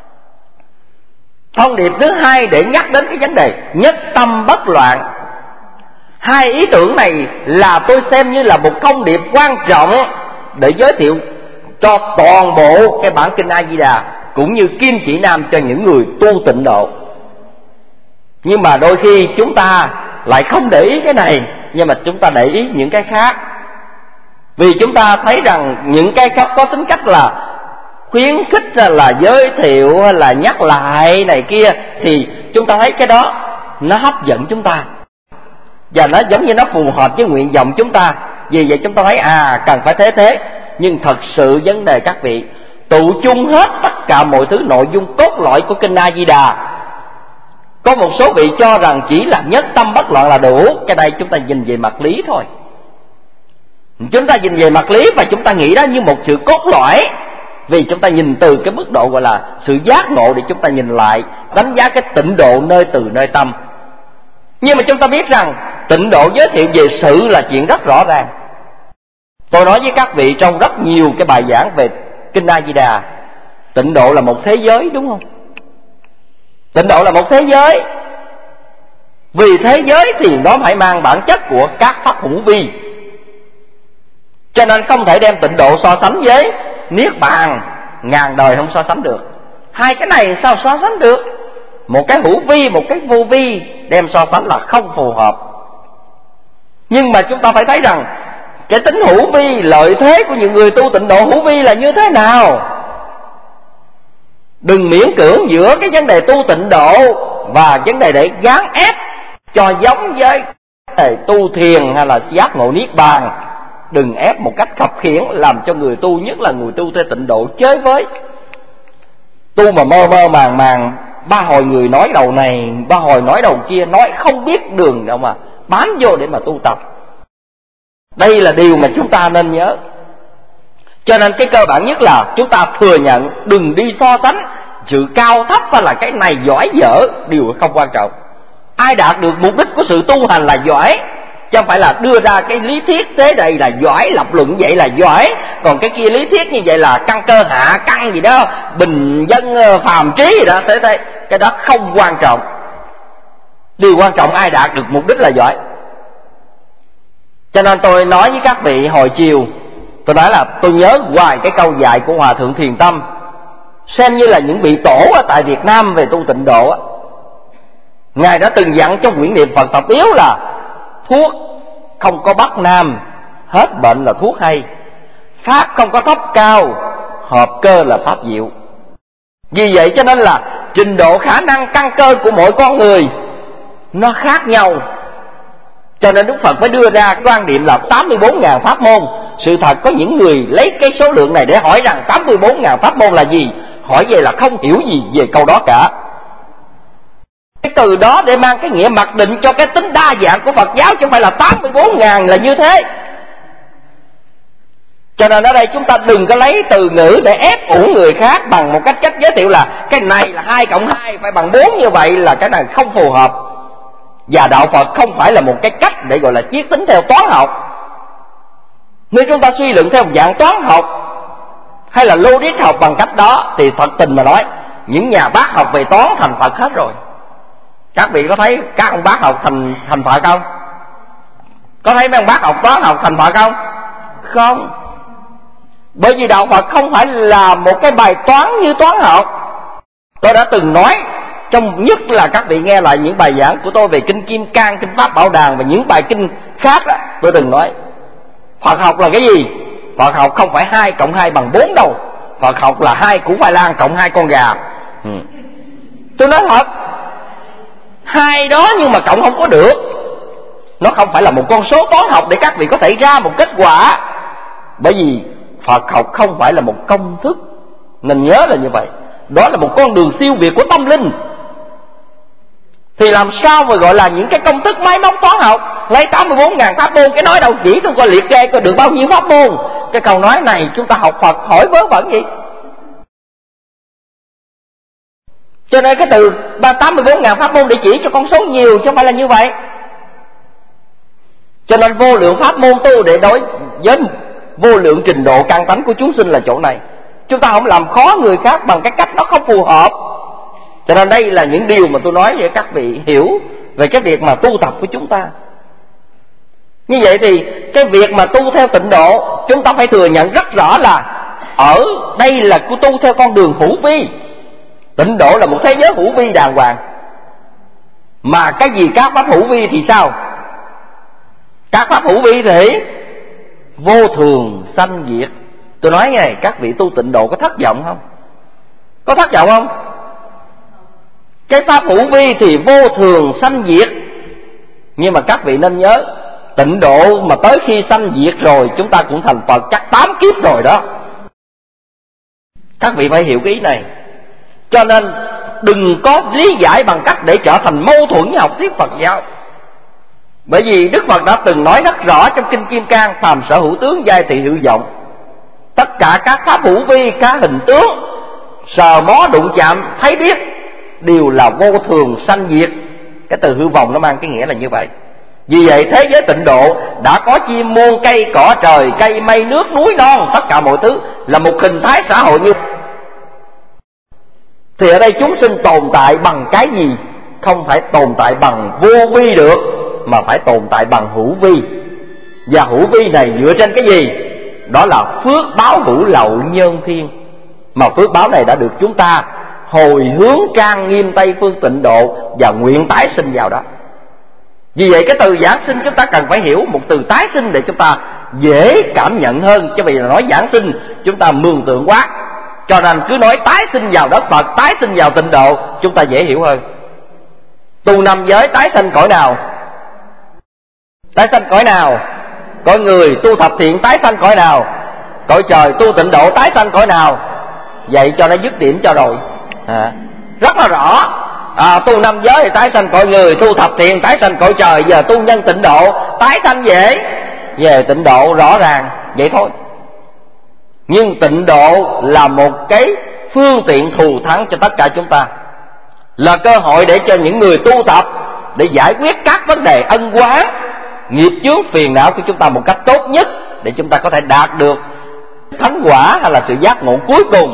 thông điệp thứ hai để nhắc đến cái vấn đề nhất tâm bất loạn. Hai ý tưởng này là tôi xem như là một thông điệp quan trọng để giới thiệu cho toàn bộ cái bản kinh A Di Đà, cũng như kim chỉ nam cho những người tu tịnh độ. Nhưng mà đôi khi chúng ta lại không để ý cái này, nhưng mà chúng ta để ý những cái khác. Vì chúng ta thấy rằng những cái khác có tính cách là khuyến khích, là giới thiệu, hay là nhắc lại này kia, thì chúng ta thấy cái đó nó hấp dẫn chúng ta, và nó giống như nó phù hợp với nguyện vọng chúng ta. Vì vậy chúng ta thấy à cần phải thế thế. Nhưng thật sự vấn đề các vị tụ chung hết tất cả mọi thứ nội dung cốt lõi của kinh A Di Đà. Có một số vị cho rằng chỉ là nhất tâm bất loạn là đủ. Cái đây chúng ta nhìn về mặt lý thôi. Chúng ta nhìn về mặt lý và chúng ta nghĩ đó như một sự cốt lõi, vì chúng ta nhìn từ cái mức độ gọi là sự giác ngộ để chúng ta nhìn lại, đánh giá cái tịnh độ nơi từ nơi tâm. Nhưng mà chúng ta biết rằng tịnh độ giới thiệu về sự là chuyện rất rõ ràng. Tôi nói với các vị trong rất nhiều cái bài giảng về kinh A Di Đà, tịnh độ là một thế giới, đúng không? Tịnh độ là một thế giới. Vì thế giới thì nó phải mang bản chất của các pháp hữu vi, cho nên không thể đem tịnh độ so sánh với niết bàn, ngàn đời không so sánh được. Hai cái này sao so sánh được? Một cái hữu vi, một cái vô vi, đem so sánh là không phù hợp. Nhưng mà chúng ta phải thấy rằng cái tính hữu vi, lợi thế của những người tu tịnh độ hữu vi là như thế nào. Đừng miễn cưỡng giữa cái vấn đề tu tịnh độ và vấn đề để gán ép cho giống với đề tu thiền hay là giác ngộ niết bàn. Đừng ép một cách khập khiễng làm cho người tu, nhất là người tu theo tịnh độ, chơi với. Tu mà mơ mơ màng màng, ba hồi người nói đầu này, ba hồi nói đầu kia, nói không biết đường đâu mà bám vô để mà tu tập. Đây là điều mà chúng ta nên nhớ. Cho nên cái cơ bản nhất là chúng ta thừa nhận, đừng đi so sánh sự cao thấp hay là cái này giỏi dở, điều không quan trọng. Ai đạt được mục đích của sự tu hành là giỏi, chứ không phải là đưa ra cái lý thuyết thế này là giỏi, lập luận vậy là giỏi, còn cái kia lý thuyết như vậy là căn cơ hạ căn gì đó, bình dân phàm trí gì đó, thế thế. Cái đó không quan trọng. Điều quan trọng ai đạt được mục đích là giỏi. Cho nên tôi nói với các vị hồi chiều, tôi nói là tôi nhớ hoài cái câu dạy của Hòa Thượng Thiền Tâm, xem như là những vị tổ ở tại Việt Nam về tu tịnh độ. Ngài đã từng dặn trong quyển niệm Phật tập yếu là thuốc không có bắc nam, hết bệnh là thuốc hay. Pháp không có thấp cao, hợp cơ là pháp diệu. Vì vậy cho nên là trình độ khả năng căn cơ của mỗi con người nó khác nhau. Cho nên Đức Phật phải đưa ra quan điểm là tám mươi bốn nghìn pháp môn. Sự thật có những người lấy cái số lượng này để hỏi rằng tám mươi bốn nghìn pháp môn là gì. Hỏi vậy là không hiểu gì về câu đó cả. Cái từ đó để mang cái nghĩa mặc định cho cái tính đa dạng của Phật giáo, chứ không phải là tám mươi bốn nghìn là như thế. Cho nên ở đây chúng ta đừng có lấy từ ngữ để ép uổng người khác bằng một cách cách giới thiệu là cái này là hai cộng hai phải bằng bốn, như vậy là cái này không phù hợp. Và đạo Phật không phải là một cái cách để gọi là chiết tính theo toán học. Nếu chúng ta suy luận theo một dạng toán học hay là logic học bằng cách đó thì thật tình mà nói, những nhà bác học về toán thành Phật hết rồi. Các vị có thấy các ông bác học thành thành Phật không? Có thấy mấy ông bác học toán học thành Phật không? Không. Bởi vì đạo Phật không phải là một cái bài toán như toán học. Tôi đã từng nói, trong nhất là các vị nghe lại những bài giảng của tôi về kinh Kim Cang, kinh Pháp Bảo Đàn và những bài kinh khác đó, tôi từng nói Phật học là cái gì? Phật học không phải hai cộng hai bằng bốn đâu. Phật học là hai củ khoai lang cộng hai con gà. ừ. Tôi nói thật, hai đó nhưng mà cộng không có được. Nó không phải là một con số toán học để các vị có thể ra một kết quả. Bởi vì Phật học không phải là một công thức, nên nhớ là như vậy. Đó là một con đường siêu việt của tâm linh. Thì làm sao mà gọi là những cái công thức máy móc toán học? Lấy tám mươi bốn ngàn pháp môn, cái nói đâu chỉ tôi coi liệt kê coi được bao nhiêu pháp môn. Cái câu nói này chúng ta học Phật hỏi vớ vẩn gì? Cho nên cái từ tám mươi bốn ngàn pháp môn để chỉ cho con số nhiều chứ không phải là như vậy. Cho nên vô lượng pháp môn tu để đối với vô lượng trình độ căn tánh của chúng sinh là chỗ này. Chúng ta không làm khó người khác bằng cái cách nó không phù hợp. Cho nên đây là những điều mà tôi nói để các vị hiểu về cái việc mà tu tập của chúng ta. Như vậy thì cái việc mà tu theo tịnh độ, chúng ta phải thừa nhận rất rõ là ở đây là của tu theo con đường hữu vi. Tịnh độ là một thế giới hữu vi đàng hoàng. Mà cái gì các pháp hữu vi thì sao? Các pháp hữu vi thì vô thường sanh diệt. Tôi nói nghe, các vị tu tịnh độ có thất vọng không? Có thất vọng không? Cái pháp hữu vi thì vô thường sanh diệt. Nhưng mà các vị nên nhớ, tịnh độ mà tới khi sanh diệt rồi, chúng ta cũng thành Phật chắc tám kiếp rồi đó. Các vị phải hiểu cái ý này. Cho nên đừng có lý giải bằng cách để trở thành mâu thuẫn với học thuyết Phật giáo. Bởi vì Đức Phật đã từng nói rất rõ trong kinh Kim Cang: phàm sở hữu tướng, giai thị hữu vọng. Tất cả các pháp hữu vi, các hình tướng, sờ mó đụng chạm thấy biết đều là vô thường sanh diệt. Cái từ hư vọng nó mang cái nghĩa là như vậy. Vì vậy thế giới tịnh độ đã có chim muôn, cây cỏ trời, cây mây nước, núi non, tất cả mọi thứ là một hình thái xã hội như. Thì ở đây chúng sinh tồn tại bằng cái gì? Không phải tồn tại bằng vô vi được, mà phải tồn tại bằng hữu vi. Và hữu vi này dựa trên cái gì? Đó là phước báo hữu lậu nhân thiên. Mà phước báo này đã được chúng ta hồi hướng trang nghiêm Tây phương tịnh độ và nguyện tái sinh vào đó. Vì vậy cái từ giảng sinh chúng ta cần phải hiểu một từ tái sinh để chúng ta dễ cảm nhận hơn. Chứ bây giờ nói giảng sinh chúng ta mường tượng quá. Cho nên cứ nói tái sinh vào đất Phật, tái sinh vào tịnh độ, chúng ta dễ hiểu hơn. Tu năm giới tái sinh cõi nào? Tái sanh cõi nào? Cõi người. Tu thập thiện tái sanh cõi nào? Cõi trời. Tu tịnh độ tái sanh cõi nào? Vậy cho nó dứt điểm cho rồi à, rất là rõ. à, Tu năm giới thì tái sanh cõi người, tu thập thiện tái sanh cõi trời. Giờ tu nhân tịnh độ tái sanh về về tịnh độ, rõ ràng vậy thôi. Nhưng tịnh độ là một cái phương tiện thù thắng cho tất cả chúng ta, là cơ hội để cho những người tu tập để giải quyết các vấn đề ân oán, nghiệp chướng phiền não của chúng ta một cách tốt nhất, để chúng ta có thể đạt được thánh quả hay là sự giác ngộ cuối cùng.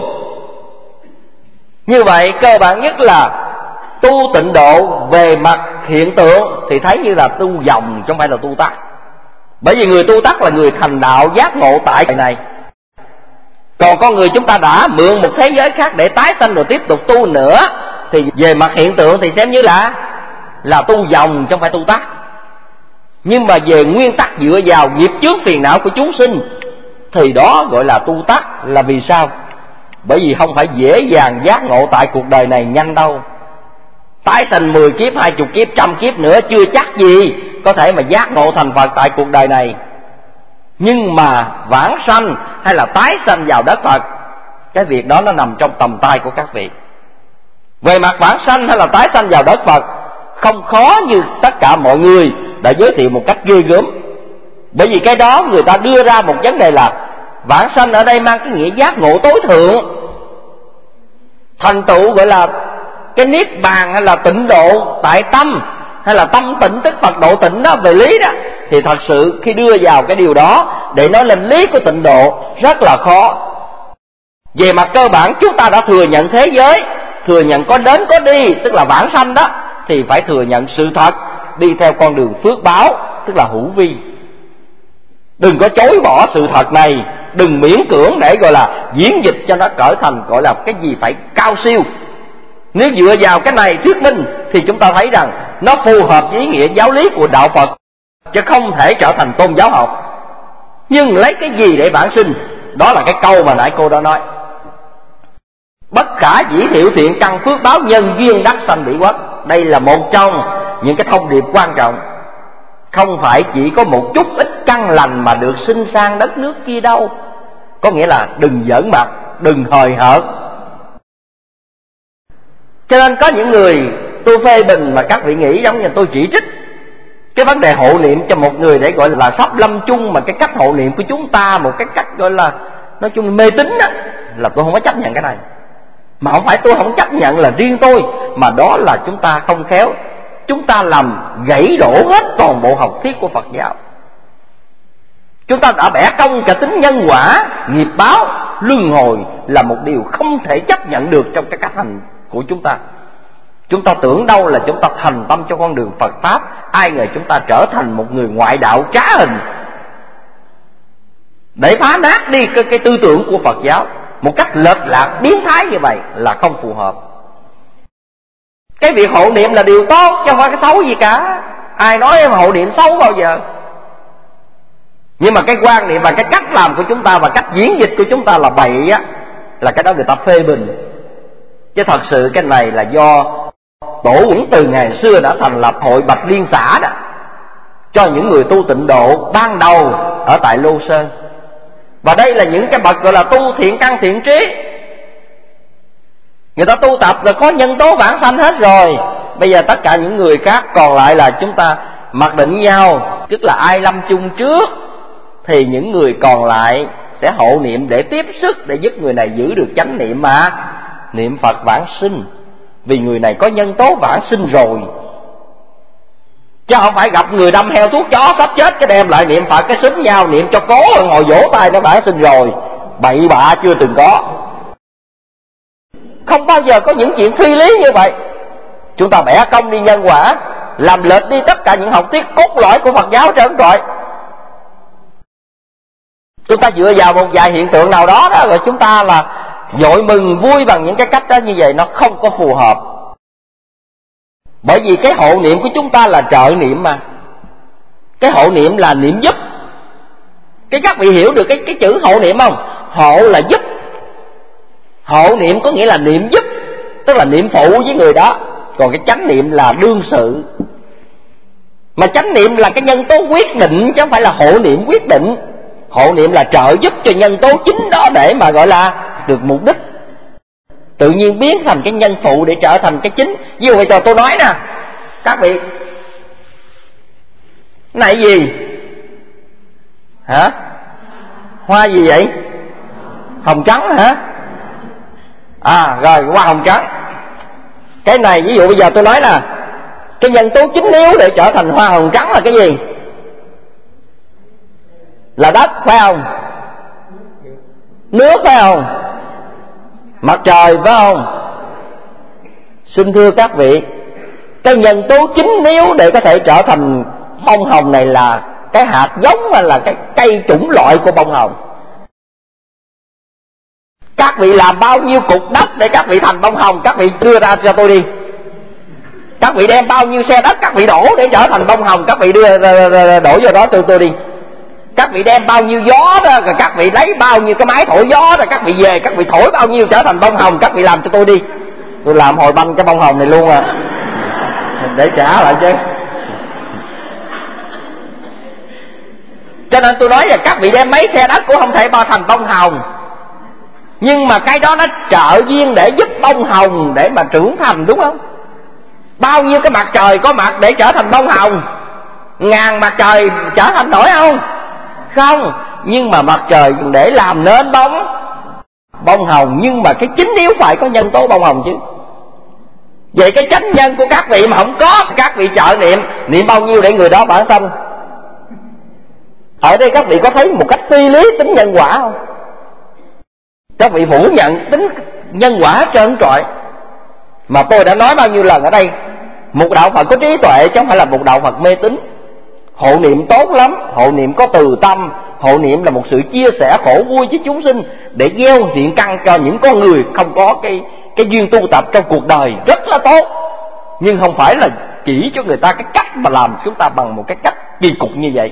Như vậy cơ bản nhất là tu tịnh độ về mặt hiện tượng thì thấy như là tu vòng chứ không phải là tu tắc. Bởi vì người tu tắc là người thành đạo giác ngộ tại đời này. Còn con người chúng ta đã mượn một thế giới khác để tái sanh rồi tiếp tục tu nữa, thì về mặt hiện tượng thì xem như là là tu vòng chứ không phải tu tắc. Nhưng mà về nguyên tắc dựa vào nghiệp chướng phiền não của chúng sinh thì đó gọi là tu tắc. Là vì sao? Bởi vì không phải dễ dàng giác ngộ tại cuộc đời này nhanh đâu. Tái sanh mười kiếp, hai chục kiếp, trăm kiếp nữa chưa chắc gì có thể mà giác ngộ thành Phật tại cuộc đời này. Nhưng mà vãng sanh hay là tái sanh vào đất Phật, cái việc đó nó nằm trong tầm tay của các vị. Về mặt vãng sanh hay là tái sanh vào đất Phật không khó như tất cả mọi người đã giới thiệu một cách ghê gớm. Bởi vì cái đó người ta đưa ra một vấn đề là Vãng sanh ở đây mang cái nghĩa giác ngộ tối thượng, thành tựu gọi là cái niết bàn hay là tịnh độ tại tâm, hay là tâm tịnh tức Phật độ tịnh đó, về lý đó, thì thật sự khi đưa vào cái điều đó để nói lên lý của tịnh độ rất là khó. Về mặt cơ bản chúng ta đã thừa nhận thế giới, thừa nhận có đến có đi, tức là vãng sanh đó, thì phải thừa nhận sự thật, đi theo con đường phước báo, tức là hữu vi. Đừng có chối bỏ sự thật này, đừng miễn cưỡng để gọi là diễn dịch cho nó trở thành gọi là cái gì phải cao siêu. Nếu dựa vào cái này thuyết minh thì chúng ta thấy rằng nó phù hợp với ý nghĩa giáo lý của đạo Phật, chứ không thể trở thành tôn giáo học. Nhưng lấy cái gì để vãng sinh? Đó là cái câu mà nãy cô đã nói: bất khả dĩ thiệu thiện căn phước báo nhân duyên đắc sanh bỉ quốc. Đây là một trong những cái thông điệp quan trọng. Không phải chỉ có một chút ít căn lành mà được sinh sang đất nước kia đâu. Có nghĩa là đừng giỡn mặt, đừng hời hợt. Cho nên có những người tôi phê bình mà các vị nghĩ giống như tôi chỉ trích cái vấn đề hộ niệm cho một người để gọi là sắp lâm chung, mà cái cách hộ niệm của chúng ta một cái cách gọi là nói chung mê tín đó, là tôi không có chấp nhận cái này. Mà không phải tôi không chấp nhận là riêng tôi, mà đó là chúng ta không khéo, chúng ta làm gãy đổ hết toàn bộ học thuyết của Phật giáo. Chúng ta đã bẻ cong cả tính nhân quả, nghiệp báo, luân hồi là một điều không thể chấp nhận được trong cái cách hành của chúng ta. Chúng ta tưởng đâu là chúng ta thành tâm cho con đường Phật Pháp, ai ngờ chúng ta trở thành một người ngoại đạo trá hình để phá nát đi cái, cái tư tưởng của Phật giáo. Một cách lệch lạc biến thái như vậy là không phù hợp. Cái việc hộ niệm là điều tốt chứ không phải cái xấu gì cả. Ai nói em hộ niệm xấu bao giờ. Nhưng mà cái quan niệm và cái cách làm của chúng ta và cách diễn dịch của chúng ta là bậy á, là cái đó người ta phê bình. Chứ thật sự cái này là do tổ quẩn từ ngày xưa đã thành lập hội Bạch Liên xã đó, cho những người tu tịnh độ ban đầu ở tại Lô Sơn. Và đây là những cái bậc gọi là tu thiện căn thiện trí. Người ta tu tập là có nhân tố vãng sanh hết rồi. Bây giờ tất cả những người khác còn lại là chúng ta mặc định nhau, tức là ai lâm chung trước thì những người còn lại sẽ hộ niệm để tiếp sức, để giúp người này giữ được chánh niệm mà niệm Phật vãng sinh. Vì người này có nhân tố vãng sinh rồi, chứ không phải gặp người đâm heo thuốc chó sắp chết cái đem lại niệm Phật cái xúm nhau niệm cho cố rồi ngồi vỗ tay nó vãng sinh rồi. Bậy bạ chưa từng có. Không bao giờ có những chuyện phi lý như vậy. Chúng ta bẻ cong đi nhân quả, làm lệch đi tất cả những học thuyết cốt lõi của Phật giáo trơn trọi. Chúng ta dựa vào một vài hiện tượng nào đó, đó rồi chúng ta là vội mừng vui bằng những cái cách đó, như vậy nó không có phù hợp. Bởi vì cái hộ niệm của chúng ta là trợ niệm mà. Cái hộ niệm là niệm giúp. Cái các vị hiểu được cái, cái chữ hộ niệm không? Hộ là giúp. Hộ niệm có nghĩa là niệm giúp, tức là niệm phụ với người đó. Còn cái chánh niệm là đương sự. Mà chánh niệm là cái nhân tố quyết định, chứ không phải là hộ niệm quyết định. Hộ niệm là trợ giúp cho nhân tố chính đó để mà gọi là được mục đích. Tự nhiên biến thành cái nhân phụ để trở thành cái chính. Ví dụ bây giờ tôi nói nè, các vị, này gì? Hả? Hoa gì vậy? Hồng trắng hả? À rồi, hoa hồng trắng. Cái này ví dụ bây giờ tôi nói nè, cái nhân tố chính yếu để trở thành hoa hồng trắng là cái gì? Là đất, phải không? Nước, phải không? Mặt trời, phải không? Xin thưa các vị, cái nhân tố chính yếu để có thể trở thành bông hồng này là cái hạt giống hay là cái cây chủng loại của bông hồng? Các vị làm bao nhiêu cục đất để các vị thành bông hồng? Các vị đưa ra cho tôi đi. Các vị đem bao nhiêu xe đất các vị đổ để trở thành bông hồng? Các vị đưa đổ vô đó cho tôi đi. Các vị đem bao nhiêu gió đó, rồi các vị lấy bao nhiêu cái máy thổi gió rồi các vị về, các vị thổi bao nhiêu trở thành bông hồng? Các vị làm cho tôi đi. Tôi làm hồi banh cái bông hồng này luôn à, để trả lại chứ. Cho nên tôi nói là các vị đem mấy xe đất cũng không thể bao thành bông hồng. Nhưng mà cái đó nó trợ duyên để giúp bông hồng để mà trưởng thành, đúng không? Bao nhiêu cái mặt trời có mặt để trở thành bông hồng? Ngàn mặt trời trở thành nổi không? Không. nhưng mà mặt trời để làm nên bông bông hồng, nhưng mà cái chính yếu phải có nhân tố bông hồng chứ. Vậy cái chánh nhân của các vị mà không có, các vị trợ niệm, niệm bao nhiêu để người đó vãng sanh? Ở đây các vị có thấy một cách phi lý tính nhân quả không? Các vị phủ nhận tính nhân quả trơn trọi. Mà tôi đã nói bao nhiêu lần ở đây, một đạo Phật có trí tuệ chứ không phải là một đạo Phật mê tín. Hộ niệm tốt lắm, hộ niệm có từ tâm, hộ niệm là một sự chia sẻ khổ vui với chúng sinh, để gieo thiện căn cho những con người không có cái cái duyên tu tập trong cuộc đời, rất là tốt. Nhưng không phải là chỉ cho người ta cái cách mà làm chúng ta bằng một cái cách kỳ cục như vậy.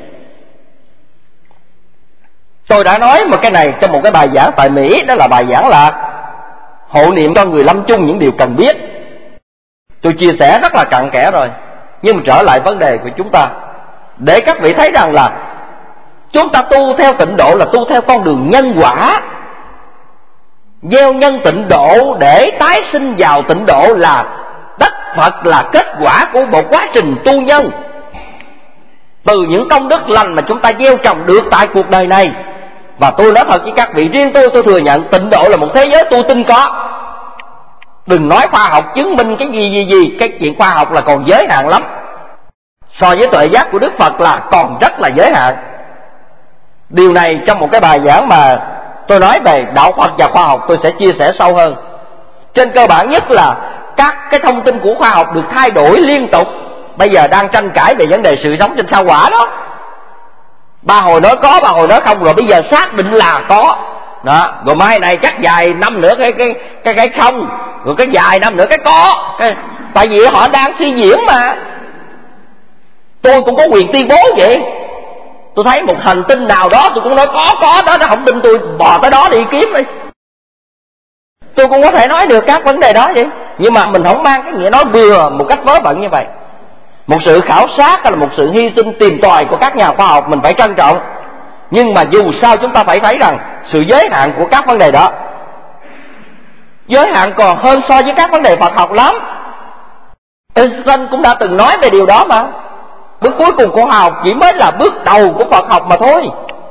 Tôi đã nói một cái này trong một cái bài giảng tại Mỹ, đó là bài giảng là hộ niệm cho người lâm chung những điều cần biết. Tôi chia sẻ rất là cặn kẽ rồi. Nhưng mà trở lại vấn đề của chúng ta, để các vị thấy rằng là chúng ta tu theo tịnh độ là tu theo con đường nhân quả. Gieo nhân tịnh độ để tái sinh vào tịnh độ là đắc Phật, là kết quả của một quá trình tu nhân. Từ những công đức lành mà chúng ta gieo trồng được tại cuộc đời này. Và tôi nói thật với các vị, riêng tôi tôi thừa nhận tịnh độ là một thế giới tu tinh có. Đừng nói khoa học chứng minh cái gì gì gì, cái chuyện khoa học là còn giới hạn lắm. So với tuệ giác của Đức Phật là còn rất là giới hạn. Điều này trong một cái bài giảng mà tôi nói về đạo Phật và khoa học tôi sẽ chia sẻ sâu hơn. Trên cơ bản nhất là các cái thông tin của khoa học được thay đổi liên tục. Bây giờ đang tranh cãi về vấn đề sự sống trên sao Hỏa đó. Ba hồi nói có, ba hồi nói không, rồi bây giờ xác định là có. Đó, rồi mai này chắc dài năm nữa cái cái cái cái không, rồi cái dài năm nữa cái có. Cái, tại vì họ đang suy diễn mà. Tôi cũng có quyền tuyên bố vậy. Tôi thấy một hành tinh nào đó tôi cũng nói có, có đó, nó không tin tôi bò tới đó đi kiếm đi. Tôi cũng có thể nói được các vấn đề đó vậy. Nhưng mà mình không mang cái nghĩa nói bừa một cách vớ vẩn như vậy. Một sự khảo sát hay là một sự hy sinh tìm tòi của các nhà khoa học mình phải trân trọng. Nhưng mà dù sao chúng ta phải thấy rằng sự giới hạn của các vấn đề đó giới hạn còn hơn so với các vấn đề Phật học lắm. Einstein cũng đã từng nói về điều đó mà. Bước cuối cùng của khoa học chỉ mới là bước đầu của Phật học mà thôi.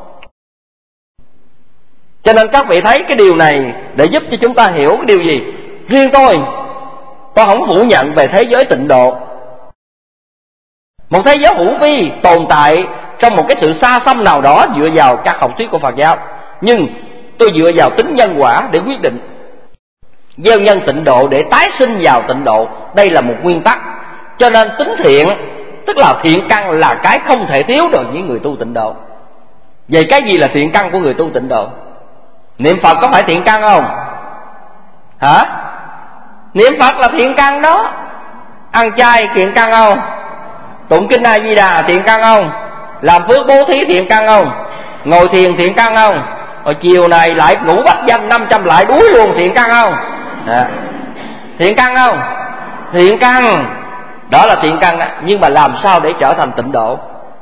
Cho nên các vị thấy cái điều này để giúp cho chúng ta hiểu cái điều gì. Riêng tôi, tôi không phủ nhận về thế giới tịnh độ. Một thế giới hữu vi tồn tại trong một cái sự xa xăm nào đó dựa vào các học thuyết của Phật giáo. Nhưng tôi dựa vào tính nhân quả để quyết định. Gieo nhân tịnh độ để tái sinh vào tịnh độ, đây là một nguyên tắc. Cho nên tính thiện, tức là thiện căn, là cái không thể thiếu được những người tu tịnh độ. Vậy cái gì là thiện căn của người tu tịnh độ? Niệm Phật có phải thiện căn không? Hả? Niệm Phật là thiện căn đó. Ăn chay thiện căn không? Tụng kinh A Di Đà thiện căn không? Làm phước bố thí thiện căn không? Ngồi thiền thiện căn không? Rồi chiều này lại ngủ bắt danh năm trăm lại đuối luôn, thiện căn không? À. Thiện căn không? Thiện căn. Đó là thiện căn đó. Nhưng mà làm sao để trở thành tịnh độ?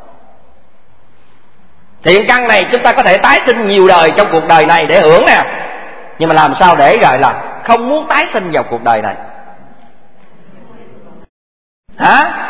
Thiện căn này chúng ta có thể tái sinh nhiều đời trong cuộc đời này để hưởng nè. Nhưng mà làm sao để gọi là không muốn tái sinh vào cuộc đời này? Hả?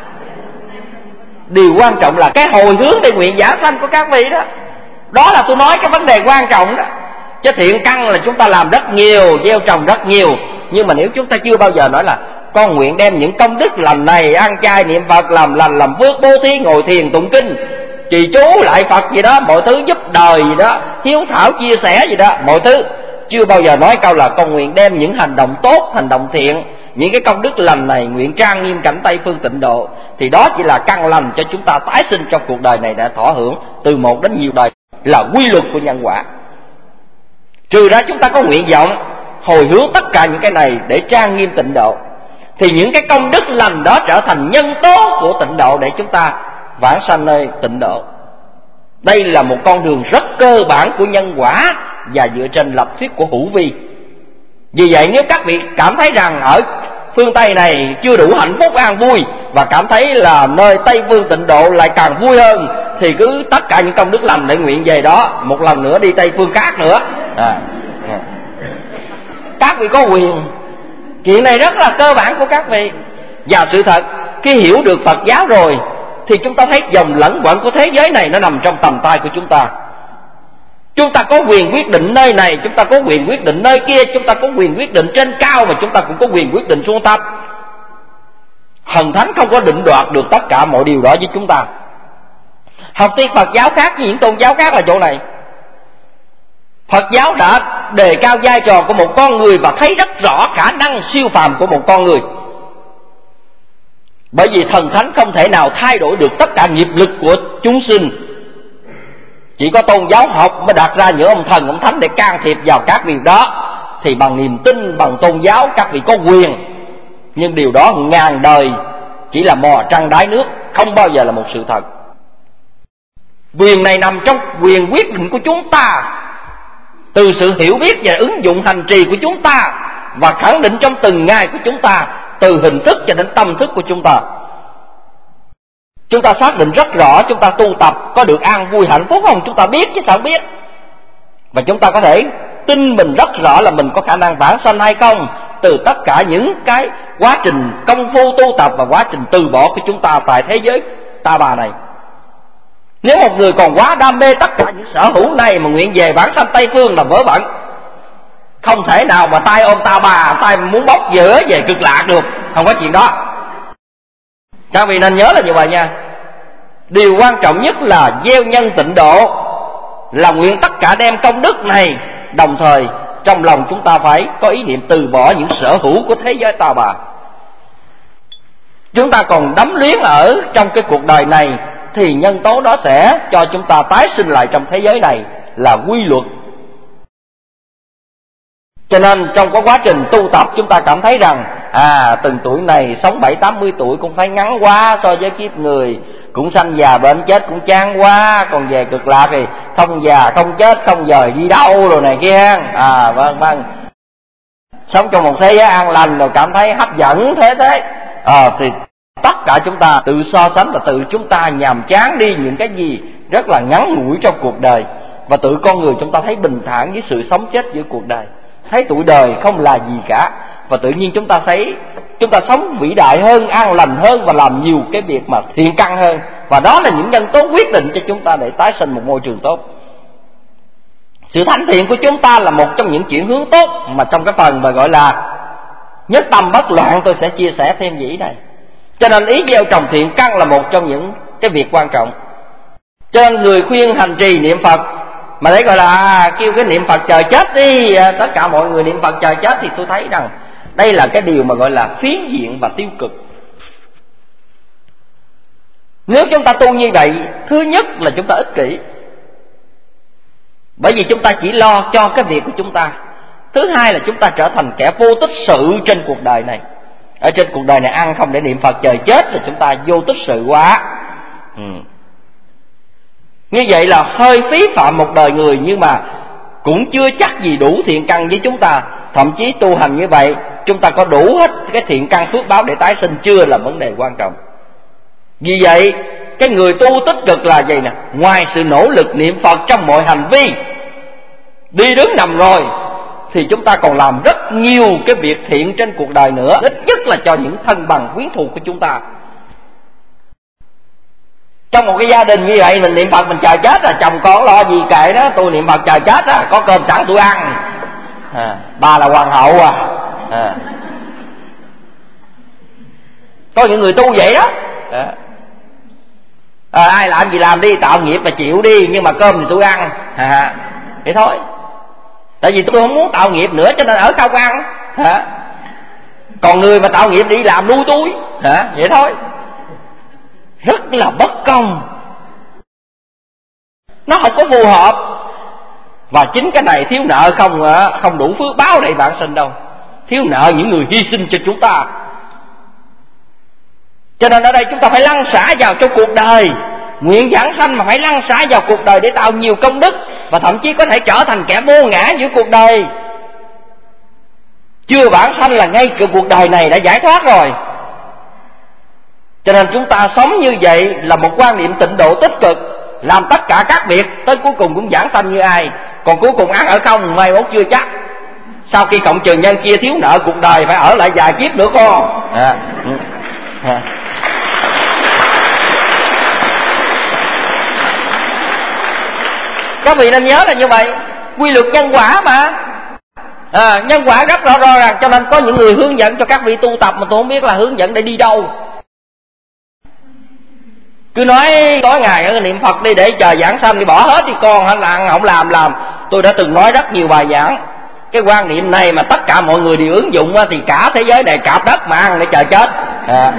Điều quan trọng là cái hồi hướng để nguyện giả sanh của các vị đó. Đó là tôi nói cái vấn đề quan trọng đó. Chứ thiện căn là chúng ta làm rất nhiều, gieo trồng rất nhiều. Nhưng mà nếu chúng ta chưa bao giờ nói là con nguyện đem những công đức lành này, ăn chay niệm Phật, làm lành làm phước, bố thí, ngồi thiền tụng kinh, trì chú lại Phật gì đó, mọi thứ giúp đời gì đó, hiếu thảo chia sẻ gì đó, mọi thứ, chưa bao giờ nói câu là con nguyện đem những hành động tốt, hành động thiện, những cái công đức lành này nguyện trang nghiêm cảnh Tây phương tịnh độ, thì đó chỉ là căn lành cho chúng ta tái sinh trong cuộc đời này đã thọ hưởng từ một đến nhiều đời, là quy luật của nhân quả. Trừ ra chúng ta có nguyện vọng hồi hướng tất cả những cái này để trang nghiêm tịnh độ, thì những cái công đức lành đó trở thành nhân tố của tịnh độ để chúng ta vãng sanh nơi tịnh độ. Đây là một con đường rất cơ bản của nhân quả và dựa trên lập thuyết của hữu vi. Vì vậy nếu các vị cảm thấy rằng ở phương Tây này chưa đủ hạnh phúc an vui và cảm thấy là nơi Tây phương tịnh độ lại càng vui hơn, thì cứ tất cả những công đức lành để nguyện về đó, một lần nữa đi Tây phương khác nữa. À, các vị có quyền. Chuyện này rất là cơ bản của các vị. Và sự thật, khi hiểu được Phật giáo rồi thì chúng ta thấy dòng lẫn quẩn của thế giới này nó nằm trong tầm tay của chúng ta. Chúng ta có quyền quyết định nơi này, chúng ta có quyền quyết định nơi kia, chúng ta có quyền quyết định trên cao, mà chúng ta cũng có quyền quyết định xuống thấp. Thần thánh không có định đoạt được tất cả mọi điều đó với chúng ta. Học thuyết Phật giáo khác với những tôn giáo khác là chỗ này. Phật giáo đã đề cao vai trò của một con người và thấy rất rõ khả năng siêu phàm của một con người. Bởi vì thần thánh không thể nào thay đổi được tất cả nghiệp lực của chúng sinh. Chỉ có tôn giáo học mới đặt ra những ông thần, ông thánh để can thiệp vào các việc đó. Thì bằng niềm tin, bằng tôn giáo các vị có quyền. Nhưng điều đó ngàn đời chỉ là mò trăng đáy nước, không bao giờ là một sự thật. Quyền này nằm trong quyền quyết định của chúng ta, từ sự hiểu biết và ứng dụng hành trì của chúng ta, và khẳng định trong từng ngày của chúng ta, từ hình thức cho đến tâm thức của chúng ta. Chúng ta xác định rất rõ chúng ta tu tập có được an vui hạnh phúc không? Chúng ta biết chứ sao biết. Và chúng ta có thể tin mình rất rõ là mình có khả năng vãng sanh hay không, từ tất cả những cái quá trình công phu tu tập và quá trình từ bỏ của chúng ta tại thế giới ta bà này. Nếu một người còn quá đam mê tất cả những sở hữu này mà nguyện về vãng sanh Tây Phương là vớ vẩn. Không thể nào mà tay ôm ta bà, tay muốn bóc dỡ về cực lạc được. Không có chuyện đó. Các vị nên nhớ là như vậy nha. Điều quan trọng nhất là gieo nhân tịnh độ, là nguyện tất cả đem công đức này. Đồng thời trong lòng chúng ta phải có ý niệm từ bỏ những sở hữu của thế giới ta bà. Chúng ta còn đắm luyến ở trong cái cuộc đời này, thì nhân tố đó sẽ cho chúng ta tái sinh lại trong thế giới này là quy luật. Cho nên trong cái quá trình tu tập chúng ta cảm thấy rằng à từng tuổi này sống bảy tám mươi tuổi cũng phải ngắn quá so với kiếp người, cũng sanh già bệnh chết cũng chán quá, còn về cực lạc thì không già không chết không dời đi đâu rồi này kia. À vâng vâng, sống trong một thế giới an lành rồi cảm thấy hấp dẫn thế thế. À, thì tất cả chúng ta tự so sánh và tự chúng ta nhàm chán đi những cái gì rất là ngắn ngủi trong cuộc đời, và tự con người chúng ta thấy bình thản với sự sống chết giữa cuộc đời, thấy tuổi đời không là gì cả, và tự nhiên chúng ta thấy chúng ta sống vĩ đại hơn, an lành hơn và làm nhiều cái việc mà thiện căn hơn. Và đó là những nhân tố quyết định cho chúng ta để tái sinh một môi trường tốt. Sự thánh thiện của chúng ta là một trong những chuyển hướng tốt mà trong cái phần mà gọi là nhất tâm bất loạn tôi sẽ chia sẻ thêm dĩ này. Cho nên ý gieo trồng thiện căn là một trong những cái việc quan trọng. Cho nên người khuyên hành trì niệm Phật mà đấy gọi là à, kêu cái niệm Phật chờ chết đi, à, tất cả mọi người niệm Phật chờ chết, thì tôi thấy rằng đây là cái điều mà gọi là phiến diện và tiêu cực. Nếu chúng ta tu như vậy, thứ nhất là chúng ta ích kỷ, bởi vì chúng ta chỉ lo cho cái việc của chúng ta. Thứ hai là chúng ta trở thành kẻ vô tích sự trên cuộc đời này. Ở trên cuộc đời này ăn không để niệm Phật chờ chết là chúng ta vô tích sự quá. ừ. Như vậy là hơi phí phạm một đời người, nhưng mà cũng chưa chắc gì đủ thiện căn với chúng ta. Thậm chí tu hành như vậy, chúng ta có đủ hết cái thiện căn phước báo để tái sinh chưa là vấn đề quan trọng. Vì vậy cái người tu tích cực là gì nè? Ngoài sự nỗ lực niệm Phật trong mọi hành vi, đi đứng nằm ngồi, thì chúng ta còn làm rất nhiều cái việc thiện trên cuộc đời nữa. Ít nhất là cho những thân bằng quyến thuộc của chúng ta. Trong một cái gia đình như vậy, mình niệm Phật mình chờ chết à, chồng con lo gì kệ đó, tôi niệm Phật chờ chết á, có cơm sẵn tôi ăn. À, bà là hoàng hậu à. à. Có những người tu vậy đó. À. À, ai làm gì làm đi, tạo nghiệp mà chịu đi, nhưng mà cơm thì tôi ăn. À, vậy thôi. Tại vì tôi không muốn tạo nghiệp nữa cho nên ở không ăn. Hả? Còn người mà tạo nghiệp đi làm nuôi tôi. Hả? Vậy thôi. Rất là bất công, nó không có phù hợp. Và chính cái này thiếu nợ không không đủ phước báo để bạn sinh đâu. Thiếu nợ những người hy sinh cho chúng ta. Cho nên ở đây chúng ta phải lăn xả vào trong cuộc đời. Nguyện giảng sanh mà phải lăn xả vào cuộc đời để tạo nhiều công đức, và thậm chí có thể trở thành kẻ vô ngã giữa cuộc đời. Chưa vãng sanh là ngay từ cuộc đời này đã giải thoát rồi. Cho nên chúng ta sống như vậy là một quan niệm tịnh độ tích cực, làm tất cả các việc tới cuối cùng cũng giảng sanh như ai. Còn cuối cùng ăn ở không, mai mốt chưa chắc. Sau khi cộng trừ nhân kia thiếu nợ cuộc đời phải ở lại vài kiếp nữa con. À, à. Các vị nên nhớ là như vậy. Quy luật nhân quả mà, à, nhân quả rất rõ rõ ràng. Cho nên có những người hướng dẫn cho các vị tu tập mà tôi không biết là hướng dẫn để đi đâu. Cứ nói tối ngày niệm Phật đi để chờ giảng sanh đi, bỏ hết đi con, hả làm không làm làm. Tôi đã từng nói rất nhiều bài giảng. Cái quan niệm này mà tất cả mọi người đều ứng dụng thì cả thế giới này cạp đất mà ăn để chờ chết. À.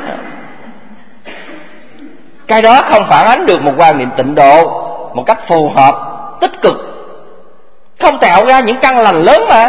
Cái đó không phản ánh được một quan niệm tịnh độ một cách phù hợp, tích cực, không tạo ra những căn lành lớn mà.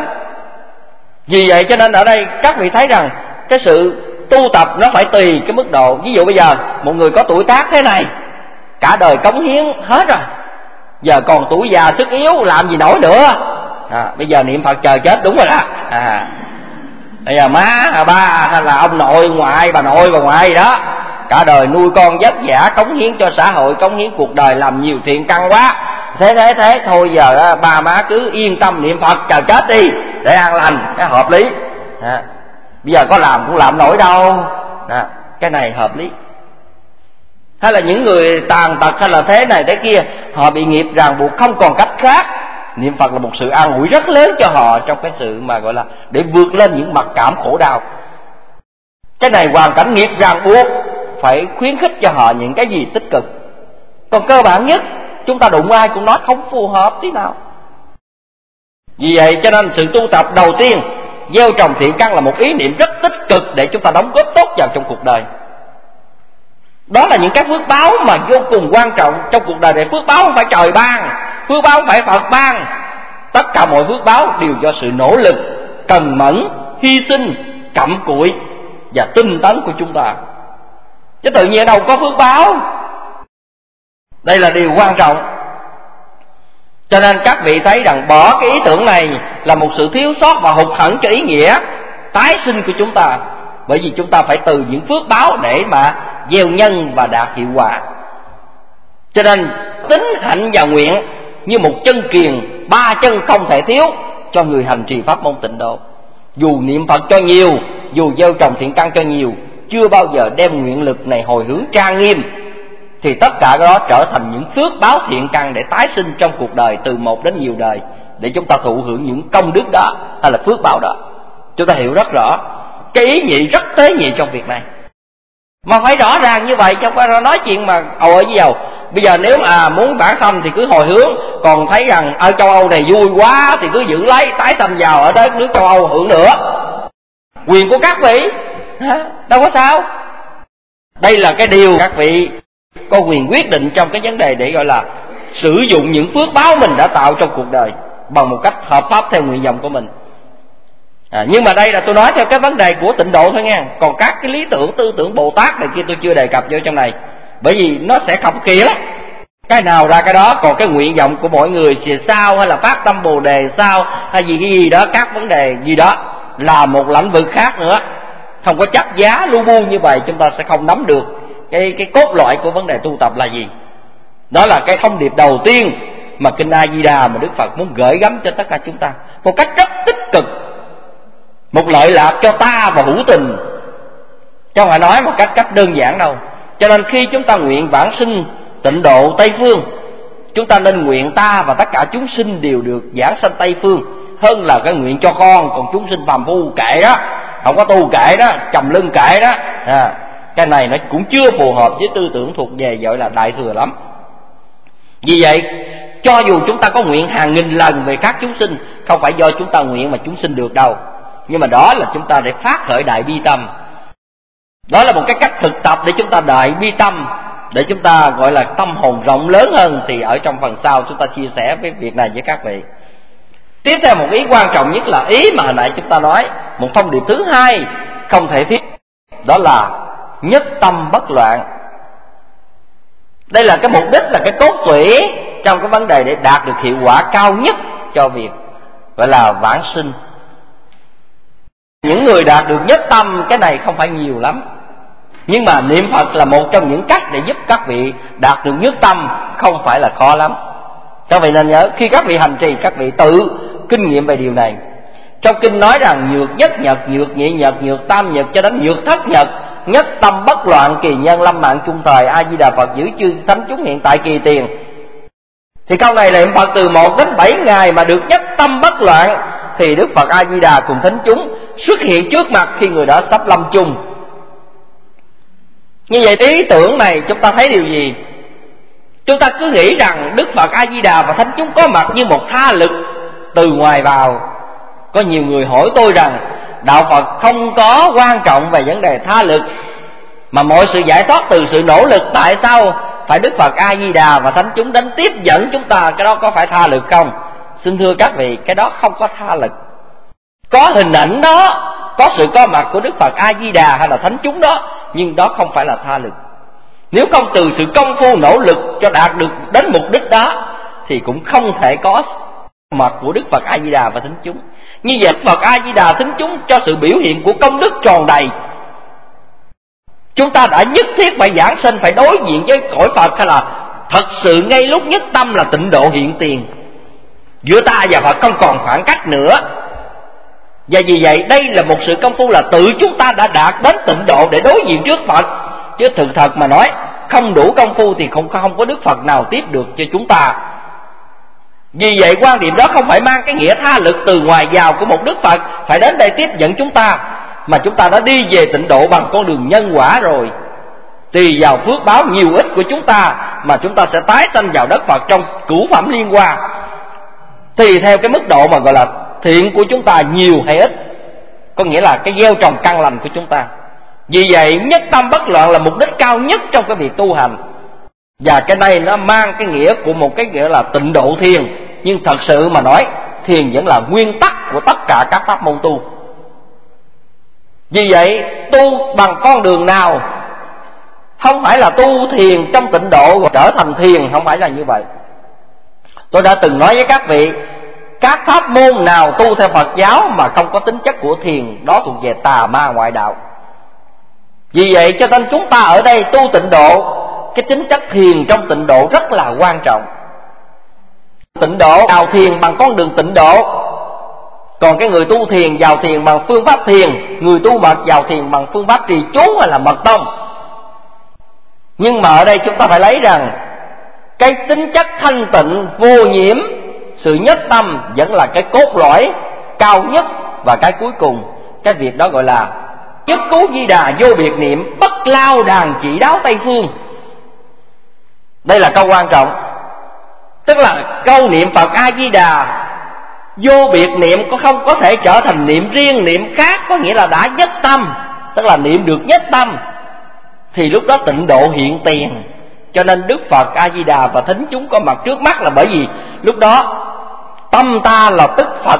Vì vậy cho nên ở đây các vị thấy rằng cái sự tu tập nó phải tùy cái mức độ. Ví dụ bây giờ một người có tuổi tác thế này, cả đời cống hiến hết rồi, giờ còn tuổi già sức yếu làm gì nổi nữa. À, bây giờ niệm Phật chờ chết đúng rồi đó. À, bây giờ má ba hay là ông nội ngoại, bà nội bà ngoại gì đó, cả đời nuôi con vất vả, cống hiến cho xã hội, cống hiến cuộc đời, làm nhiều thiện căn quá. Thế thế thế thôi giờ ba má cứ yên tâm niệm Phật chờ chết đi để an lành, cái hợp lý. À, bây giờ có làm cũng làm nổi đâu. À, cái này hợp lý. Hay là những người tàn tật hay là thế này thế kia, họ bị nghiệp ràng buộc không còn cách khác, niệm Phật là một sự an ủi rất lớn cho họ trong cái sự mà gọi là để vượt lên những mặc cảm khổ đau. Cái này hoàn cảnh nghiệp ràng buộc, phải khuyến khích cho họ những cái gì tích cực. Còn cơ bản nhất, chúng ta đụng ai cũng nói không phù hợp tí nào. Vì vậy cho nên sự tu tập đầu tiên, gieo trồng thiện căn là một ý niệm rất tích cực để chúng ta đóng góp tốt vào trong cuộc đời. Đó là những cái phước báo mà vô cùng quan trọng trong cuộc đời này. Phước báo không phải trời ban, phước báo không phải Phật ban. Tất cả mọi phước báo đều do sự nỗ lực, cần mẫn, hy sinh, cặm cụi và tinh tấn của chúng ta. Chứ tự nhiên đâu có phước báo. Đây là điều quan trọng. Cho nên các vị thấy rằng bỏ cái ý tưởng này là một sự thiếu sót và hụt hẫng cho ý nghĩa tái sinh của chúng ta. Bởi vì chúng ta phải từ những phước báo để mà gieo nhân và đạt hiệu quả. Cho nên tín hạnh và nguyện như một chân kiền, ba chân không thể thiếu cho người hành trì pháp môn tịnh độ. Dù niệm Phật cho nhiều, dù gieo trồng thiện căn cho nhiều, chưa bao giờ đem nguyện lực này hồi hướng trang nghiêm, thì tất cả cái đó trở thành những phước báo thiện căn để tái sinh trong cuộc đời từ một đến nhiều đời, để chúng ta thụ hưởng những công đức đó hay là phước báo đó. Chúng ta hiểu rất rõ cái ý nhị rất tế nhị trong việc này, mà phải rõ ràng như vậy, chứ không phải nói chuyện mà ồ với dầu. Bây giờ nếu mà muốn bản sanh thì cứ hồi hướng, còn thấy rằng ở châu Âu này vui quá thì cứ giữ lấy, tái sanh vào ở đất nước châu Âu hưởng nữa. Quyền của các vị, đâu có sao. Đây là cái điều các vị có quyền quyết định trong cái vấn đề để gọi là sử dụng những phước báo mình đã tạo trong cuộc đời bằng một cách hợp pháp theo nguyện vọng của mình. À, nhưng mà đây là tôi nói theo cái vấn đề của tịnh độ thôi nha. Còn các cái lý tưởng, tư tưởng Bồ Tát này kia tôi chưa đề cập vô trong này, bởi vì nó sẽ khập khiễng lắm. Cái nào ra cái đó. Còn cái nguyện vọng của mỗi người thì sao, hay là phát tâm Bồ Đề sao, hay gì cái gì đó, các vấn đề gì đó là một lĩnh vực khác nữa. Không có chấp giá lu bu như vậy, chúng ta sẽ không nắm được cái cái cốt lõi của vấn đề tu tập là gì. Đó là cái thông điệp đầu tiên mà Kinh A Di Đà mà Đức Phật muốn gửi gắm cho tất cả chúng ta một cách rất tích cực, một lợi lạc cho ta và hữu tình, chứ không phải nói một cách cách đơn giản đâu. Cho nên khi chúng ta nguyện vãng sinh tịnh độ Tây Phương, chúng ta nên nguyện ta và tất cả chúng sinh đều được giảng sanh Tây Phương, hơn là cái nguyện cho con. Còn chúng sinh phàm phu kệ đó, không có tu kệ đó, trầm lưng kệ đó. À, cái này nó cũng chưa phù hợp với tư tưởng thuộc về gọi là đại thừa lắm. Vì vậy cho dù chúng ta có nguyện hàng nghìn lần về các chúng sinh, không phải do chúng ta nguyện mà chúng sinh được đâu, nhưng mà đó là chúng ta để phát khởi đại bi tâm. Đó là một cái cách thực tập để chúng ta đại bi tâm, để chúng ta gọi là tâm hồn rộng lớn hơn. Thì ở trong phần sau chúng ta chia sẻ với việc này với các vị. Tiếp theo một ý quan trọng nhất là ý mà hồi nãy chúng ta nói, một thông điệp thứ hai không thể thiếu, đó là nhất tâm bất loạn. Đây là cái mục đích, là cái cốt tủy trong cái vấn đề để đạt được hiệu quả cao nhất cho việc gọi là vãng sinh. Những người đạt được nhất tâm, cái này không phải nhiều lắm, nhưng mà niệm Phật là một trong những cách để giúp các vị đạt được nhất tâm, không phải là khó lắm. Các vị nên nhớ, khi các vị hành trì, các vị tự kinh nghiệm về điều này. Trong kinh nói rằng nhược nhất nhật, nhược nhị nhật, nhược tam nhật cho đến nhược thất nhật, nhất tâm bất loạn, kỳ nhân lâm mạng chung thời, A Di Đà Phật giữ chư thánh chúng hiện tại kỳ tiền. Thì câu này niệm Phật từ một đến bảy ngày mà được nhất tâm bất loạn, thì Đức Phật A Di Đà cùng thính chúng xuất hiện trước mặt khi người đó sắp lâm chung. Như vậy ý tưởng này chúng ta thấy điều gì? Chúng ta cứ nghĩ rằng Đức Phật A Di Đà và thánh chúng có mặt như một tha lực từ ngoài vào. Có nhiều người hỏi tôi rằng đạo Phật không có quan trọng về vấn đề tha lực, mà mọi sự giải thoát từ sự nỗ lực, tại sao phải Đức Phật A Di Đà và thánh chúng đến tiếp dẫn chúng ta? Cái đó có phải tha lực không? Xin thưa các vị, cái đó không có tha lực. Có hình ảnh đó, có sự có mặt của Đức Phật A Di Đà hay là thánh chúng đó, nhưng đó không phải là tha lực. Nếu không từ sự công phu nỗ lực cho đạt được đến mục đích đó, thì cũng không thể có mặt của Đức Phật A Di Đà và thính chúng. Như vậy Đức Phật A Di Đà thính chúng cho sự biểu hiện của công đức tròn đầy. Chúng ta đã nhất thiết phải giảng sinh, phải đối diện với cõi Phật, hay là thật sự ngay lúc nhất tâm là tịnh độ hiện tiền. Giữa ta và Phật không còn khoảng cách nữa. Và vì vậy đây là một sự công phu là tự chúng ta đã đạt đến tịnh độ để đối diện trước Phật. Chứ thực thật mà nói, không đủ công phu thì không, không có Đức Phật nào tiếp được cho chúng ta. Vì vậy quan điểm đó không phải mang cái nghĩa tha lực từ ngoài vào của một Đức Phật phải đến đây tiếp dẫn chúng ta, mà chúng ta đã đi về tịnh độ bằng con đường nhân quả rồi. Tùy vào phước báo nhiều ít của chúng ta mà chúng ta sẽ tái sanh vào đất Phật trong cửu phẩm liên hoa. Tùy theo cái mức độ mà gọi là thiện của chúng ta nhiều hay ít, có nghĩa là cái gieo trồng căn lành của chúng ta. Vì vậy nhất tâm bất loạn là mục đích cao nhất trong cái việc tu hành. Và cái này nó mang cái nghĩa của một cái nghĩa là tịnh độ thiền. Nhưng thật sự mà nói, thiền vẫn là nguyên tắc của tất cả các pháp môn tu. Vì vậy tu bằng con đường nào? Không phải là tu thiền trong tịnh độ rồi trở thành thiền, không phải là như vậy. Tôi đã từng nói với các vị, các pháp môn nào tu theo Phật giáo mà không có tính chất của thiền, đó thuộc về tà ma ngoại đạo. Vì vậy cho nên chúng ta ở đây tu tịnh độ, cái tính chất thiền trong tịnh độ rất là quan trọng. Tịnh độ vào thiền bằng con đường tịnh độ, còn cái người tu thiền vào thiền bằng phương pháp thiền, người tu mật vào thiền bằng phương pháp trì chú hay là mật tông. Nhưng mà ở đây chúng ta phải lấy rằng cái tính chất thanh tịnh vô nhiễm, sự nhất tâm vẫn là cái cốt lõi cao nhất. Và cái cuối cùng, cái việc đó gọi là nhất cứu di đà vô biệt niệm, bất lao đàn chỉ đáo Tây Phương. Đây là câu quan trọng. Tức là câu niệm Phật A Di Đà vô biệt niệm có không có thể trở thành niệm riêng, niệm khác, có nghĩa là đã nhất tâm, tức là niệm được nhất tâm, thì lúc đó tịnh độ hiện tiền. Cho nên Đức Phật A Di Đà và thính chúng có mặt trước mắt là bởi vì lúc đó tâm ta là tức Phật,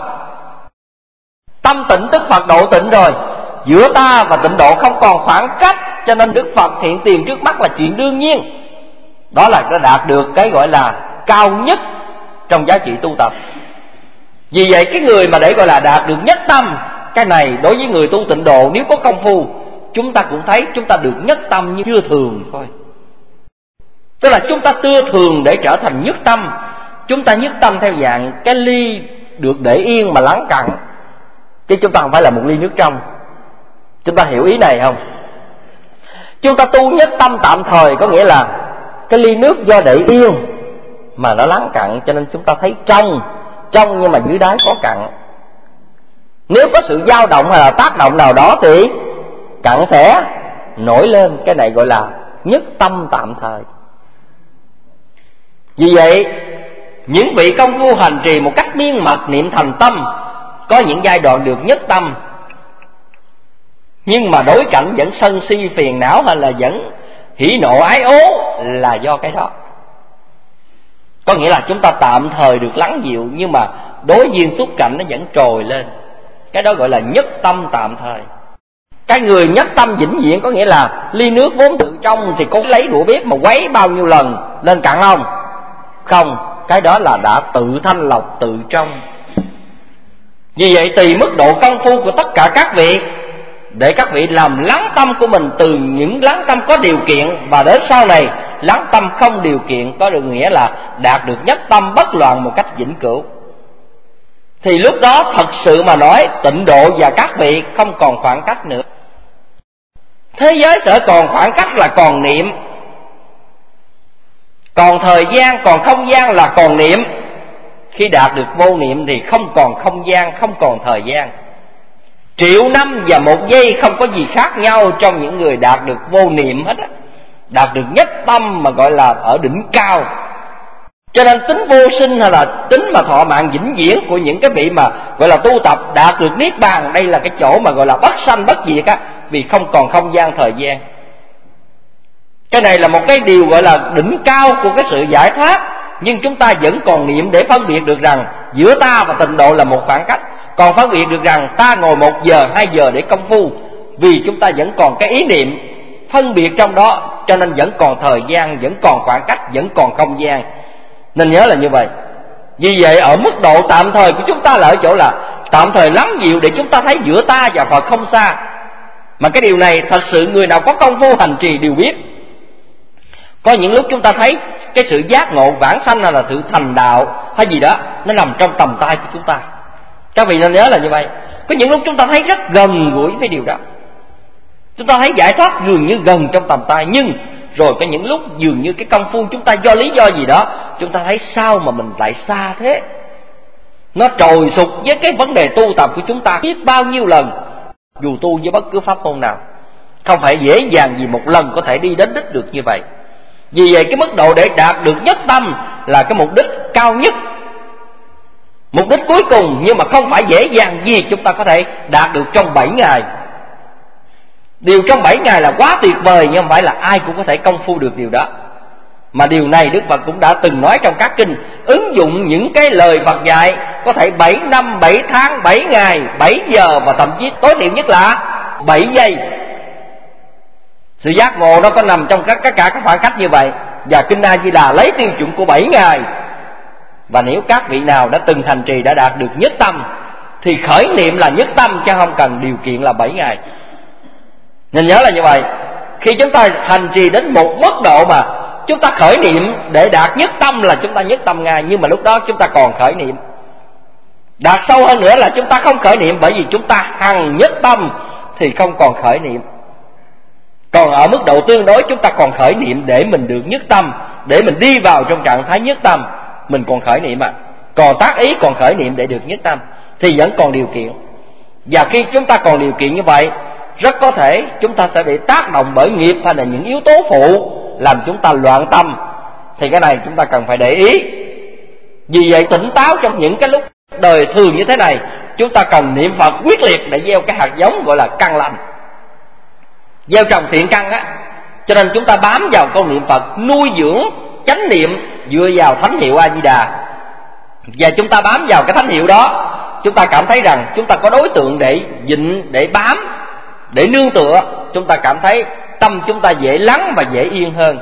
tâm tịnh tức Phật độ tịnh rồi, giữa ta và tịnh độ không còn khoảng cách, cho nên Đức Phật hiện tiền trước mắt là chuyện đương nhiên. Đó là đã đạt được cái gọi là cao nhất trong giá trị tu tập. Vì vậy cái người mà để gọi là đạt được nhất tâm, cái này đối với người tu tịnh độ nếu có công phu, chúng ta cũng thấy chúng ta được nhất tâm như chưa thường thôi. Tức là chúng ta chưa thường để trở thành nhất tâm. Chúng ta nhất tâm theo dạng cái ly được để yên mà lắng cạn, chứ chúng ta không phải là một ly nước trong. Chúng ta hiểu ý này không? Chúng ta tu nhất tâm tạm thời có nghĩa là cái ly nước do để yên mà nó lắng cạn, cho nên chúng ta thấy trong, trong nhưng mà dưới đáy có cặn. Nếu có sự dao động hay là tác động nào đó thì cặn sẽ nổi lên. Cái này gọi là nhất tâm tạm thời. Vì vậy những vị công phu hành trì một cách miên mật niệm thành tâm, có những giai đoạn được nhất tâm, nhưng mà đối cảnh vẫn sân si phiền não hay là vẫn hỉ nộ ái ố là do cái đó. Có nghĩa là chúng ta tạm thời được lắng dịu, nhưng mà đối duyên xúc cảnh nó vẫn trồi lên. Cái đó gọi là nhất tâm tạm thời. Cái người nhất tâm vĩnh viễn có nghĩa là ly nước vốn tự trong thì có lấy đũa bếp mà quấy bao nhiêu lần lên cạn không? Không, cái đó là đã tự thanh lọc tự trong. Vì vậy tùy mức độ công phu của tất cả các vị, để các vị làm lắng tâm của mình từ những lắng tâm có điều kiện, và đến sau này lắng tâm không điều kiện, có được nghĩa là đạt được nhất tâm bất loạn một cách vĩnh cửu. Thì lúc đó thật sự mà nói, tịnh độ và các vị không còn khoảng cách nữa. Thế giới sẽ còn khoảng cách là còn niệm. Còn thời gian, còn không gian là còn niệm. Khi đạt được vô niệm thì không còn không gian, không còn thời gian. Triệu năm và một giây không có gì khác nhau trong những người đạt được vô niệm hết á. Đạt được nhất tâm mà gọi là ở đỉnh cao. Cho nên tính vô sinh hay là tính mà thọ mạng vĩnh viễn của những cái vị mà gọi là tu tập đạt được niết bàn, đây là cái chỗ mà gọi là bất sanh bất diệt á, vì không còn không gian thời gian. Cái này là một cái điều gọi là đỉnh cao của cái sự giải thoát. Nhưng chúng ta vẫn còn niệm để phân biệt được rằng giữa ta và tịnh độ là một khoảng cách. Còn phân biệt được rằng ta ngồi một giờ, hai giờ để công phu. Vì chúng ta vẫn còn cái ý niệm phân biệt trong đó, cho nên vẫn còn thời gian, vẫn còn khoảng cách, vẫn còn không gian. Nên nhớ là như vậy. Vì vậy ở mức độ tạm thời của chúng ta là ở chỗ là tạm thời lắng dịu để chúng ta thấy giữa ta và Phật không xa. Mà cái điều này thật sự người nào có công phu hành trì đều biết. Có những lúc chúng ta thấy cái sự giác ngộ vãng sanh hay là sự thành đạo hay gì đó, nó nằm trong tầm tay của chúng ta. Các vị nên nhớ là như vậy. Có những lúc chúng ta thấy rất gần gũi với điều đó, chúng ta thấy giải thoát dường như gần trong tầm tay. Nhưng rồi có những lúc dường như cái công phu chúng ta do lý do gì đó, chúng ta thấy sao mà mình lại xa thế. Nó trồi sụt với cái vấn đề tu tập của chúng ta biết bao nhiêu lần, dù tu với bất cứ pháp môn nào. Không phải dễ dàng gì một lần có thể đi đến đích được như vậy. Vì vậy cái mức độ để đạt được nhất tâm là cái mục đích cao nhất, mục đích cuối cùng, nhưng mà không phải dễ dàng gì chúng ta có thể đạt được trong bảy ngày. Điều trong bảy ngày là quá tuyệt vời, nhưng không phải là ai cũng có thể công phu được điều đó. Mà điều này Đức Phật cũng đã từng nói trong các kinh, ứng dụng những cái lời Phật dạy có thể bảy năm, bảy tháng, bảy ngày, bảy giờ và thậm chí tối thiểu nhất là bảy giây. Sự giác ngộ nó có nằm trong tất cả các khoảng cách như vậy. Và kinh A Di Đà lấy tiêu chuẩn của bảy ngày. Và nếu các vị nào đã từng hành trì đã đạt được nhất tâm thì khởi niệm là nhất tâm, chứ không cần điều kiện là bảy ngày. Nên nhớ là như vậy. Khi chúng ta hành trì đến một mức độ mà chúng ta khởi niệm để đạt nhất tâm là chúng ta nhất tâm ngay. Nhưng mà lúc đó chúng ta còn khởi niệm. Đạt sâu hơn nữa là chúng ta không khởi niệm, bởi vì chúng ta hằng nhất tâm thì không còn khởi niệm. Còn ở mức độ tương đối chúng ta còn khởi niệm để mình được nhất tâm, để mình đi vào trong trạng thái nhất tâm, mình còn khởi niệm à. Còn tác ý còn khởi niệm để được nhất tâm thì vẫn còn điều kiện. Và khi chúng ta còn điều kiện như vậy, rất có thể chúng ta sẽ bị tác động bởi nghiệp hay là những yếu tố phụ làm chúng ta loạn tâm. Thì cái này chúng ta cần phải để ý. Vì vậy tỉnh táo trong những cái lúc đời thường như thế này, chúng ta cần niệm Phật quyết liệt để gieo cái hạt giống gọi là căn lành, gieo trồng thiện căn á. Cho nên chúng ta bám vào câu niệm Phật, nuôi dưỡng chánh niệm dựa vào thánh hiệu A Di Đà. Và chúng ta bám vào cái thánh hiệu đó, chúng ta cảm thấy rằng chúng ta có đối tượng để vịnh, để bám, để nương tựa. Chúng ta cảm thấy tâm chúng ta dễ lắng và dễ yên hơn.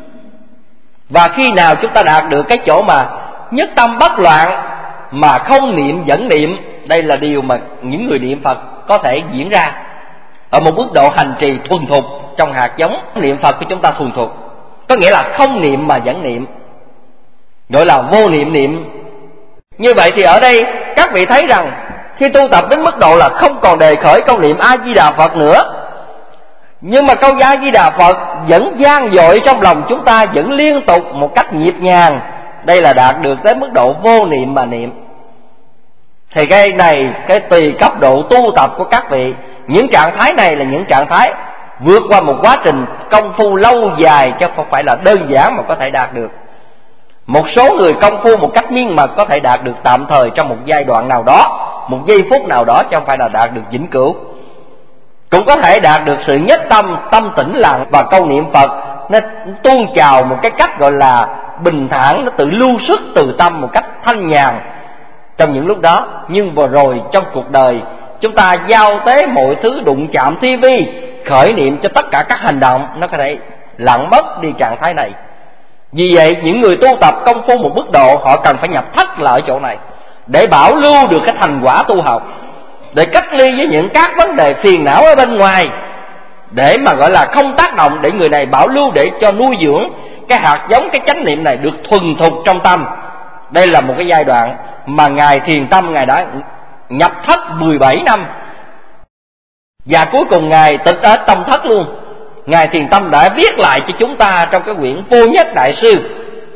Và khi nào chúng ta đạt được cái chỗ mà nhất tâm bất loạn mà không niệm dẫn niệm, đây là điều mà những người niệm Phật có thể diễn ra ở một mức độ hành trì thuần thục trong hạt giống niệm Phật của chúng ta thuần thục. Có nghĩa là không niệm mà dẫn niệm, gọi là vô niệm niệm. Như vậy thì ở đây các vị thấy rằng khi tu tập đến mức độ là không còn đề khởi câu niệm A Di Đà Phật nữa, nhưng mà câu A Di Đà Phật vẫn vang dội trong lòng chúng ta, vẫn liên tục một cách nhịp nhàng, đây là đạt được tới mức độ vô niệm mà niệm. Thì cái này cái tùy cấp độ tu tập của các vị. Những trạng thái này là những trạng thái vượt qua một quá trình công phu lâu dài, chứ không phải là đơn giản mà có thể đạt được. Một số người công phu một cách miên mật có thể đạt được tạm thời trong một giai đoạn nào đó, một giây phút nào đó, chứ không phải là đạt được vĩnh cửu. Cũng có thể đạt được sự nhất tâm, tâm tĩnh lặng, và câu niệm Phật nó tuôn trào một cái cách gọi là bình thản, nó tự lưu xuất từ tâm một cách thanh nhàn trong những lúc đó. Nhưng vừa rồi trong cuộc đời chúng ta giao tế mọi thứ đụng chạm thi vi, khởi niệm cho tất cả các hành động, nó có thể lặng mất đi trạng thái này. Vì vậy những người tu tập công phu một mức độ, họ cần phải nhập thất là ở chỗ này để bảo lưu được cái thành quả tu học, để cách ly với những các vấn đề phiền não ở bên ngoài, để mà gọi là không tác động, để người này bảo lưu để cho nuôi dưỡng cái hạt giống, cái chánh niệm này được thuần thục trong tâm. Đây là một cái giai đoạn mà Ngài Thiền Tâm Ngài đã nhập thất mười bảy năm, và cuối cùng Ngài tịch ở tâm thất luôn. Ngài Thiền Tâm đã viết lại cho chúng ta trong cái quyển Vô Nhất Đại Sư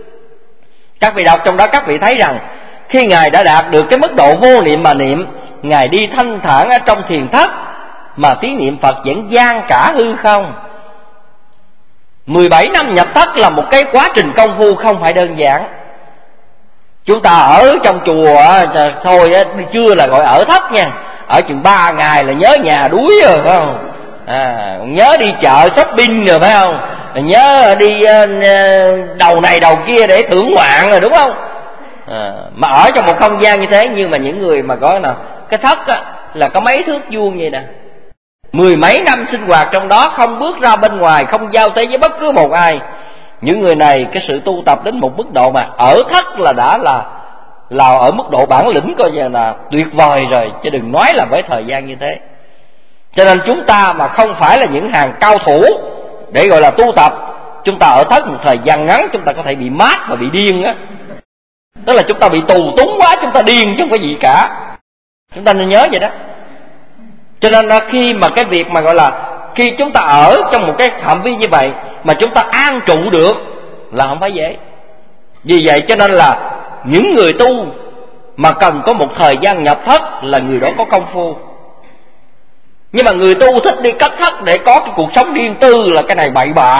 Các vị đọc trong đó, các vị thấy rằng khi Ngài đã đạt được cái mức độ vô niệm mà niệm, Ngài đi thanh thản ở trong thiền thất mà tiếng niệm Phật vẫn vang cả hư không. mười bảy năm nhập thất là một cái quá trình công phu không phải đơn giản. Chúng ta ở trong chùa thôi chưa là gọi ở thất nha, ở chừng ba ngày là nhớ nhà đuối rồi phải không? À, nhớ đi chợ shopping rồi phải không? Nhớ đi đầu này đầu kia để thưởng ngoạn rồi đúng không? À, mà ở trong một không gian như thế, nhưng mà những người mà có nào cái thất á, là có mấy thước vuông vậy nè, mười mấy năm sinh hoạt trong đó, không bước ra bên ngoài, không giao tế với bất cứ một ai. Những người này cái sự tu tập đến một mức độ mà ở thất là đã là là ở mức độ bản lĩnh coi như là tuyệt vời rồi, chứ đừng nói là với thời gian như thế. Cho nên chúng ta mà không phải là những hàng cao thủ để gọi là tu tập, chúng ta ở thất một thời gian ngắn chúng ta có thể bị mát và bị điên á. Tức là chúng ta bị tù túng quá, chúng ta điên chứ không phải gì cả. Chúng ta nên nhớ vậy đó. Cho nên là khi mà cái việc mà gọi là khi chúng ta ở trong một cái phạm vi như vậy mà chúng ta an trụ được là không phải dễ. Vì vậy cho nên là những người tu mà cần có một thời gian nhập thất là người đó có công phu. Nhưng mà người tu thích đi cất thất để có cái cuộc sống riêng tư là cái này bậy bạ.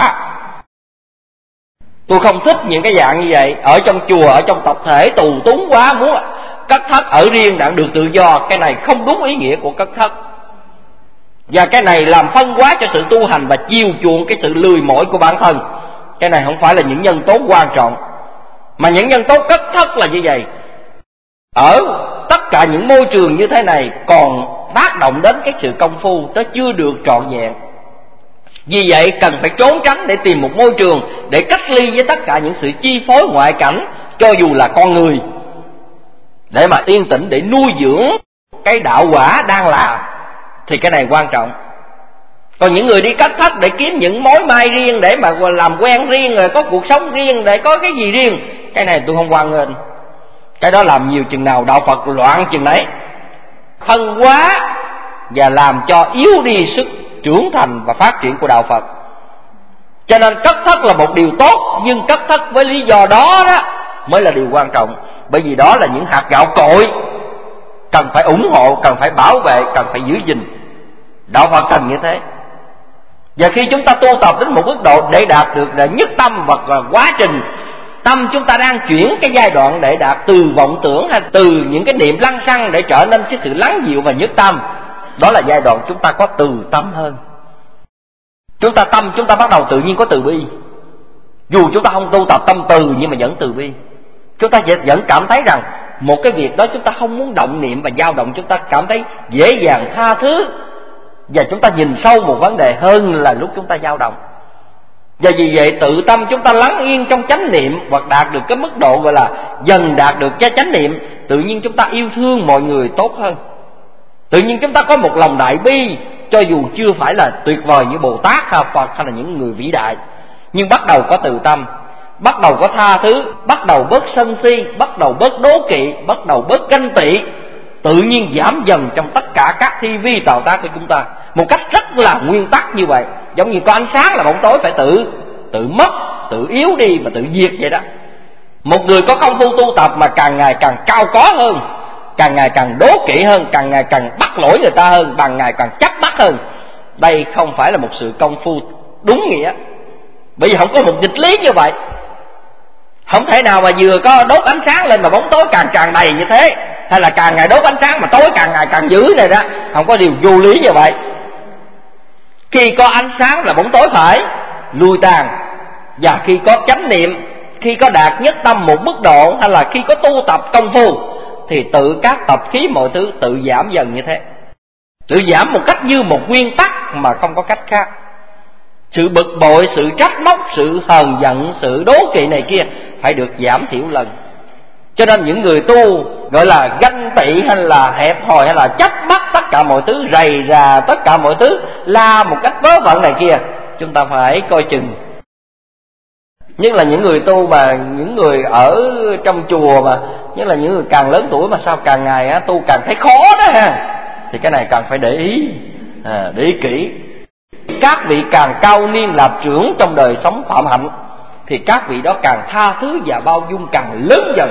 Tôi không thích những cái dạng như vậy. Ở trong chùa, ở trong tập thể tù túng quá, muốn cất thất ở riêng đặng được tự do, cái này không đúng ý nghĩa của cất thất. Và cái này làm phân hóa cho sự tu hành và chiều chuộng cái sự lười mỏi của bản thân. Cái này không phải là những nhân tố quan trọng. Mà những nhân tố cất thất là như vậy. Ở tất cả những môi trường như thế này còn tác động đến cái sự công phu, nó chưa được trọn vẹn. Vì vậy cần phải trốn tránh để tìm một môi trường để cách ly với tất cả những sự chi phối ngoại cảnh, cho dù là con người, để mà yên tĩnh để nuôi dưỡng cái đạo quả đang làm. Thì cái này quan trọng. Còn những người đi cất thất để kiếm những mối mai riêng, để mà làm quen riêng, rồi có cuộc sống riêng, để có cái gì riêng, cái này tôi không hoan nghênh. Cái đó làm nhiều chừng nào đạo Phật loạn chừng đấy, phân hóa và làm cho yếu đi sức trưởng thành và phát triển của đạo Phật. Cho nên cất thất là một điều tốt, nhưng cất thất với lý do đó đó mới là điều quan trọng. Bởi vì đó là những hạt gạo cội cần phải ủng hộ, cần phải bảo vệ, cần phải giữ gìn. Đạo Phật cần như thế. Và khi chúng ta tu tập đến một mức độ để đạt được là nhất tâm, hoặc là quá trình tâm chúng ta đang chuyển cái giai đoạn để đạt từ vọng tưởng hay từ những cái niệm lăng xăng để trở nên cái sự lắng dịu và nhất tâm, đó là giai đoạn chúng ta có từ tâm hơn. Chúng ta tâm chúng ta bắt đầu tự nhiên có từ bi. Dù chúng ta không tu tập tâm từ nhưng mà vẫn từ bi. Chúng ta vẫn cảm thấy rằng một cái việc đó chúng ta không muốn động niệm và dao động, chúng ta cảm thấy dễ dàng tha thứ, và chúng ta nhìn sâu một vấn đề hơn là lúc chúng ta dao động. Và vì vậy tự tâm chúng ta lắng yên trong chánh niệm, hoặc đạt được cái mức độ gọi là dần đạt được cái chánh niệm, tự nhiên chúng ta yêu thương mọi người tốt hơn. Tự nhiên chúng ta có một lòng đại bi, cho dù chưa phải là tuyệt vời như Bồ Tát hay Phật hay là những người vĩ đại, nhưng bắt đầu có từ tâm, bắt đầu có tha thứ, bắt đầu bớt sân si, bắt đầu bớt đố kỵ, bắt đầu bớt ganh tị, tự nhiên giảm dần trong tất cả các thi vi tạo tác của chúng ta một cách rất là nguyên tắc như vậy. Giống như có ánh sáng là bóng tối phải tự tự mất, tự yếu đi và tự diệt vậy đó. Một người có công phu tu tập mà càng ngày càng cao có hơn, càng ngày càng đố kỵ hơn, càng ngày càng bắt lỗi người ta hơn, càng ngày càng chấp bắt hơn, đây không phải là một sự công phu đúng nghĩa. Bởi vì không có một nghịch lý như vậy. Không thể nào mà vừa có đốt ánh sáng lên mà bóng tối càng càng đầy như thế, hay là càng ngày đốt ánh sáng mà tối càng ngày càng dữ này đó. Không có điều vô lý như vậy. Khi có ánh sáng là bóng tối phải lui tàn. Và khi có chánh niệm, khi có đạt nhất tâm một mức độ, hay là khi có tu tập công phu, thì tự các tập khí mọi thứ tự giảm dần như thế. Tự giảm một cách như một nguyên tắc mà không có cách khác. Sự bực bội, sự trách móc, sự hờn giận, sự đố kỵ này kia phải được giảm thiểu lần. Cho nên những người tu gọi là ganh tị hay là hẹp hòi hay là chấp bắt tất cả mọi thứ, rầy rà tất cả mọi thứ, la một cách vớ vẩn này kia, chúng ta phải coi chừng. Nhất là những người tu mà những người ở trong chùa, mà nhất là những người càng lớn tuổi mà sao càng ngày á, tu càng thấy khó đó ha, thì cái này càng phải để ý, à, để ý kỹ. Các vị càng cao niên làm trưởng trong đời sống phạm hạnh thì các vị đó càng tha thứ và bao dung càng lớn dần.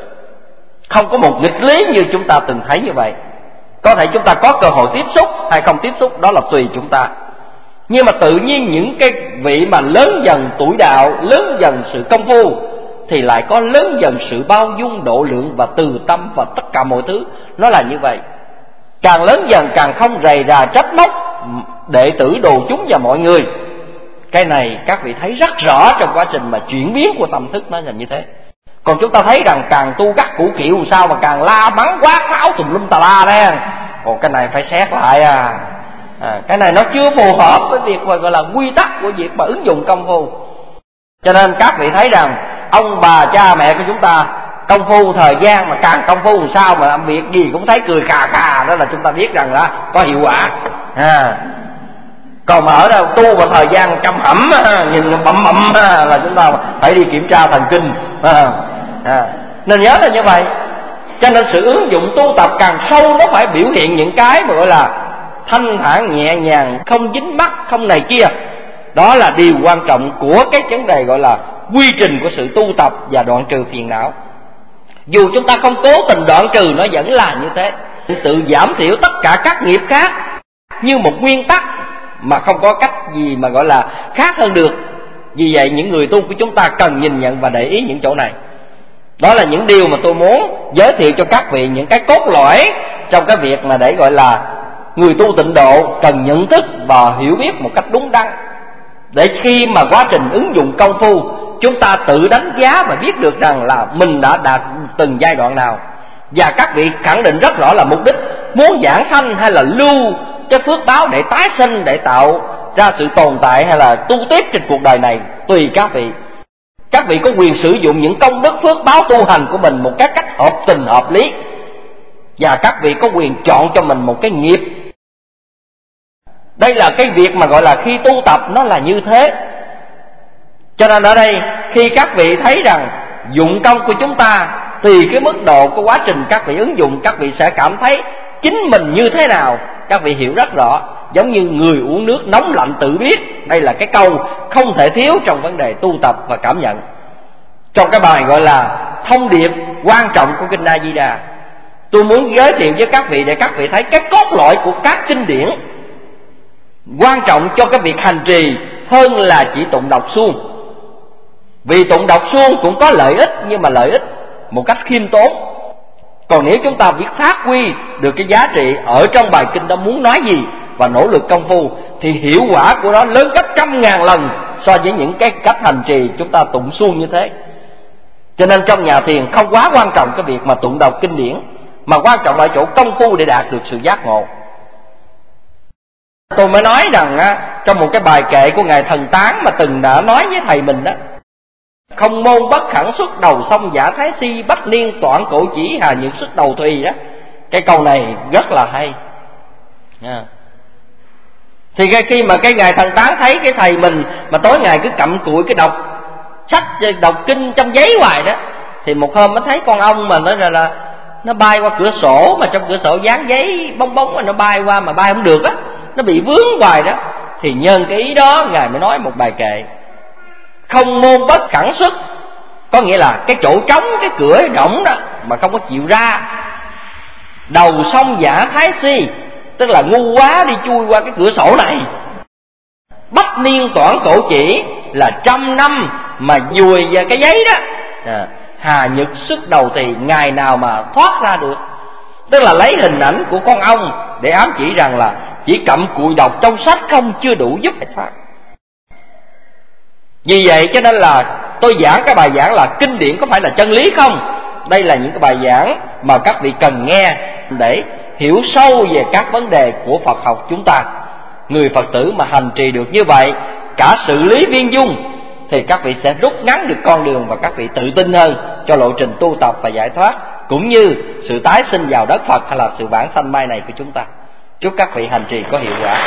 Không có một nghịch lý như chúng ta từng thấy như vậy. Có thể chúng ta có cơ hội tiếp xúc hay không tiếp xúc, đó là tùy chúng ta. Nhưng mà tự nhiên những cái vị mà lớn dần tuổi đạo, lớn dần sự công phu, thì lại có lớn dần sự bao dung, độ lượng và từ tâm và tất cả mọi thứ. Nó là như vậy. Càng lớn dần càng không rầy rà trách móc đệ tử đồ chúng và mọi người. Cái này các vị thấy rất rõ trong quá trình mà chuyển biến của tâm thức nó là như thế. Còn chúng ta thấy rằng càng tu gắt củ kiệu sao mà càng la mắng quát tháo tùm lum tà la đấy. Ồ, cái này phải xét lại à. à Cái này nó chưa phù hợp với việc mà gọi là quy tắc của việc mà ứng dụng công phu. Cho nên các vị thấy rằng ông bà cha mẹ của chúng ta công phu thời gian mà càng công phu làm sao mà làm việc gì cũng thấy cười khà khà, đó là chúng ta biết rằng là có hiệu quả. à. Còn mà ở đâu tu vào thời gian căm hẩm, nhìn bậm bậm là chúng ta phải đi kiểm tra thần kinh. à. À. Nên nhớ là như vậy. Cho nên sự ứng dụng tu tập càng sâu nó phải biểu hiện những cái mà gọi là thanh thản nhẹ nhàng, không dính mắc, không này kia. Đó là điều quan trọng của cái vấn đề gọi là quy trình của sự tu tập và đoạn trừ phiền não. Dù chúng ta không cố tình đoạn trừ, nó vẫn là như thế. Tự giảm thiểu tất cả các nghiệp khác như một nguyên tắc mà không có cách gì mà gọi là khác hơn được. Vì vậy những người tu của chúng ta cần nhìn nhận và để ý những chỗ này. Đó là những điều mà tôi muốn giới thiệu cho các vị, những cái cốt lõi trong cái việc mà để gọi là người tu tịnh độ cần nhận thức và hiểu biết một cách đúng đắn, để khi mà quá trình ứng dụng công phu chúng ta tự đánh giá và biết được rằng là mình đã đạt từng giai đoạn nào. Và các vị khẳng định rất rõ là mục đích muốn giảng sanh hay là lưu cái phước báo để tái sinh, để tạo ra sự tồn tại hay là tu tiếp trên cuộc đời này, tùy các vị. Các vị có quyền sử dụng những công đức phước báo tu hành của mình một cái cách hợp tình hợp lý, và các vị có quyền chọn cho mình một cái nghiệp. Đây là cái việc mà gọi là khi tu tập nó là như thế. Cho nên ở đây khi các vị thấy rằng dụng công của chúng ta tùy cái mức độ của quá trình các vị ứng dụng, các vị sẽ cảm thấy chính mình như thế nào. Các vị hiểu rất rõ, giống như người uống nước nóng lạnh tự biết. Đây là cái câu không thể thiếu trong vấn đề tu tập và cảm nhận. Trong cái bài gọi là thông điệp quan trọng của Kinh A Di Đà, tôi muốn giới thiệu với các vị để các vị thấy cái cốt lõi của các kinh điển quan trọng cho cái việc hành trì hơn là chỉ tụng đọc suông. Vì tụng đọc suông cũng có lợi ích, nhưng mà lợi ích một cách khiêm tốn. Còn nếu chúng ta biết phát huy được cái giá trị ở trong bài kinh đó muốn nói gì và nỗ lực công phu, thì hiệu quả của nó lớn gấp trăm ngàn lần so với những cái cách hành trì chúng ta tụng suông như thế. Cho nên trong nhà thiền không quá quan trọng cái việc mà tụng đọc kinh điển, mà quan trọng ở chỗ công phu để đạt được sự giác ngộ. Tôi mới nói rằng á, trong một cái bài kệ của Ngài Thần Tán mà từng đã nói với thầy mình đó: không môn bất khẳng xuất đầu sông giả thái si, bách niên toản cổ chỉ hà nhược xuất đầu thùy đó. Cái câu này rất là hay. Yeah. Thì khi mà cái Ngài Thần Tán thấy cái thầy mình mà tối ngày cứ cặm cụi cái đọc sách, đọc kinh trong giấy hoài đó, thì một hôm nó thấy con ong mà nó là, là nó bay qua cửa sổ, mà trong cửa sổ dán giấy bong bóng mà nó bay qua mà bay không được á, nó bị vướng hoài đó. Thì nhân cái ý đó Ngài mới nói một bài kệ: không môn bất khẳng xuất, có nghĩa là cái chỗ trống, cái cửa rỗng đó mà không có chịu ra. Đầu sông giả thái si, tức là ngu quá đi chui qua cái cửa sổ này. Bách niên toản cổ chỉ, là trăm năm mà dùi vào cái giấy đó. à, Hà nhật xuất đầu thì ngày nào mà thoát ra được. Tức là lấy hình ảnh của con ong để ám chỉ rằng là chỉ cặm cụi đọc trong sách không chưa đủ giúp để thoát. Vì vậy cho nên là tôi giảng cái bài giảng là kinh điển có phải là chân lý không? Đây là những cái bài giảng mà các vị cần nghe để hiểu sâu về các vấn đề của Phật học chúng ta. Người Phật tử mà hành trì được như vậy, cả sự lý viên dung, thì các vị sẽ rút ngắn được con đường và các vị tự tin hơn cho lộ trình tu tập và giải thoát, cũng như sự tái sinh vào đất Phật hay là sự vãng sanh mai này của chúng ta. Chúc các vị hành trì có hiệu quả.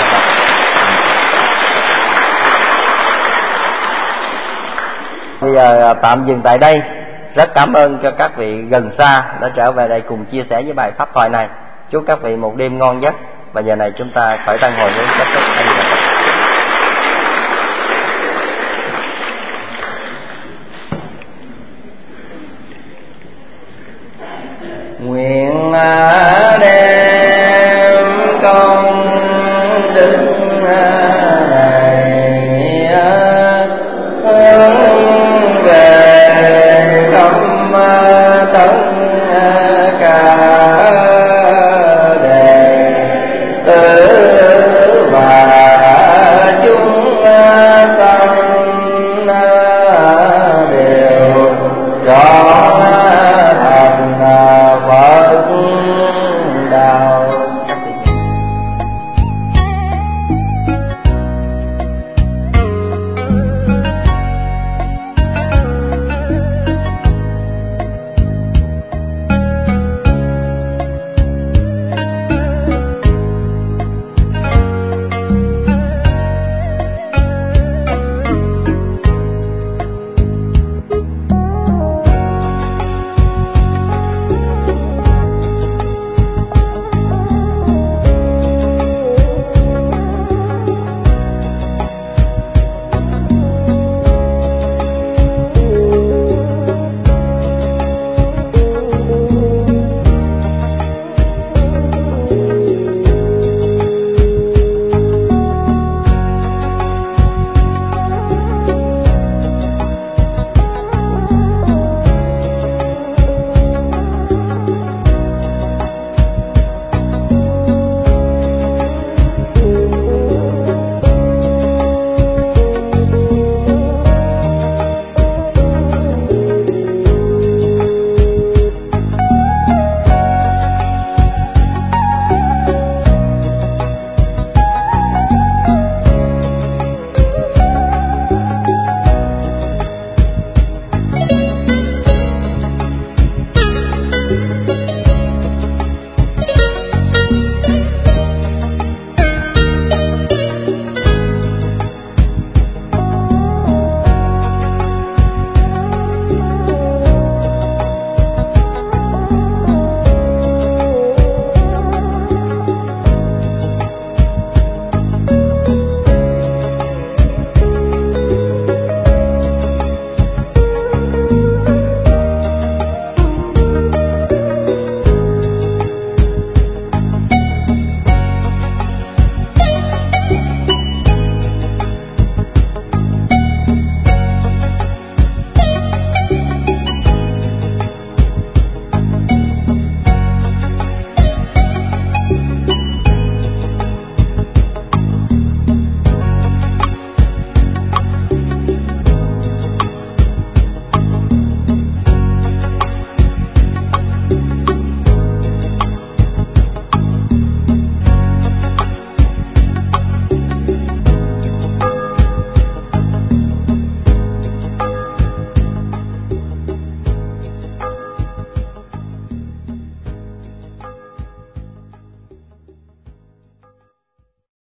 Bây giờ tạm dừng tại đây. Rất cảm ơn cho các vị gần xa đã trở về đây cùng chia sẻ với bài pháp thoại này. Chúc các vị một đêm ngon giấc. Và giờ này chúng ta khởi tăng hồi hướng kết thúc. nguyện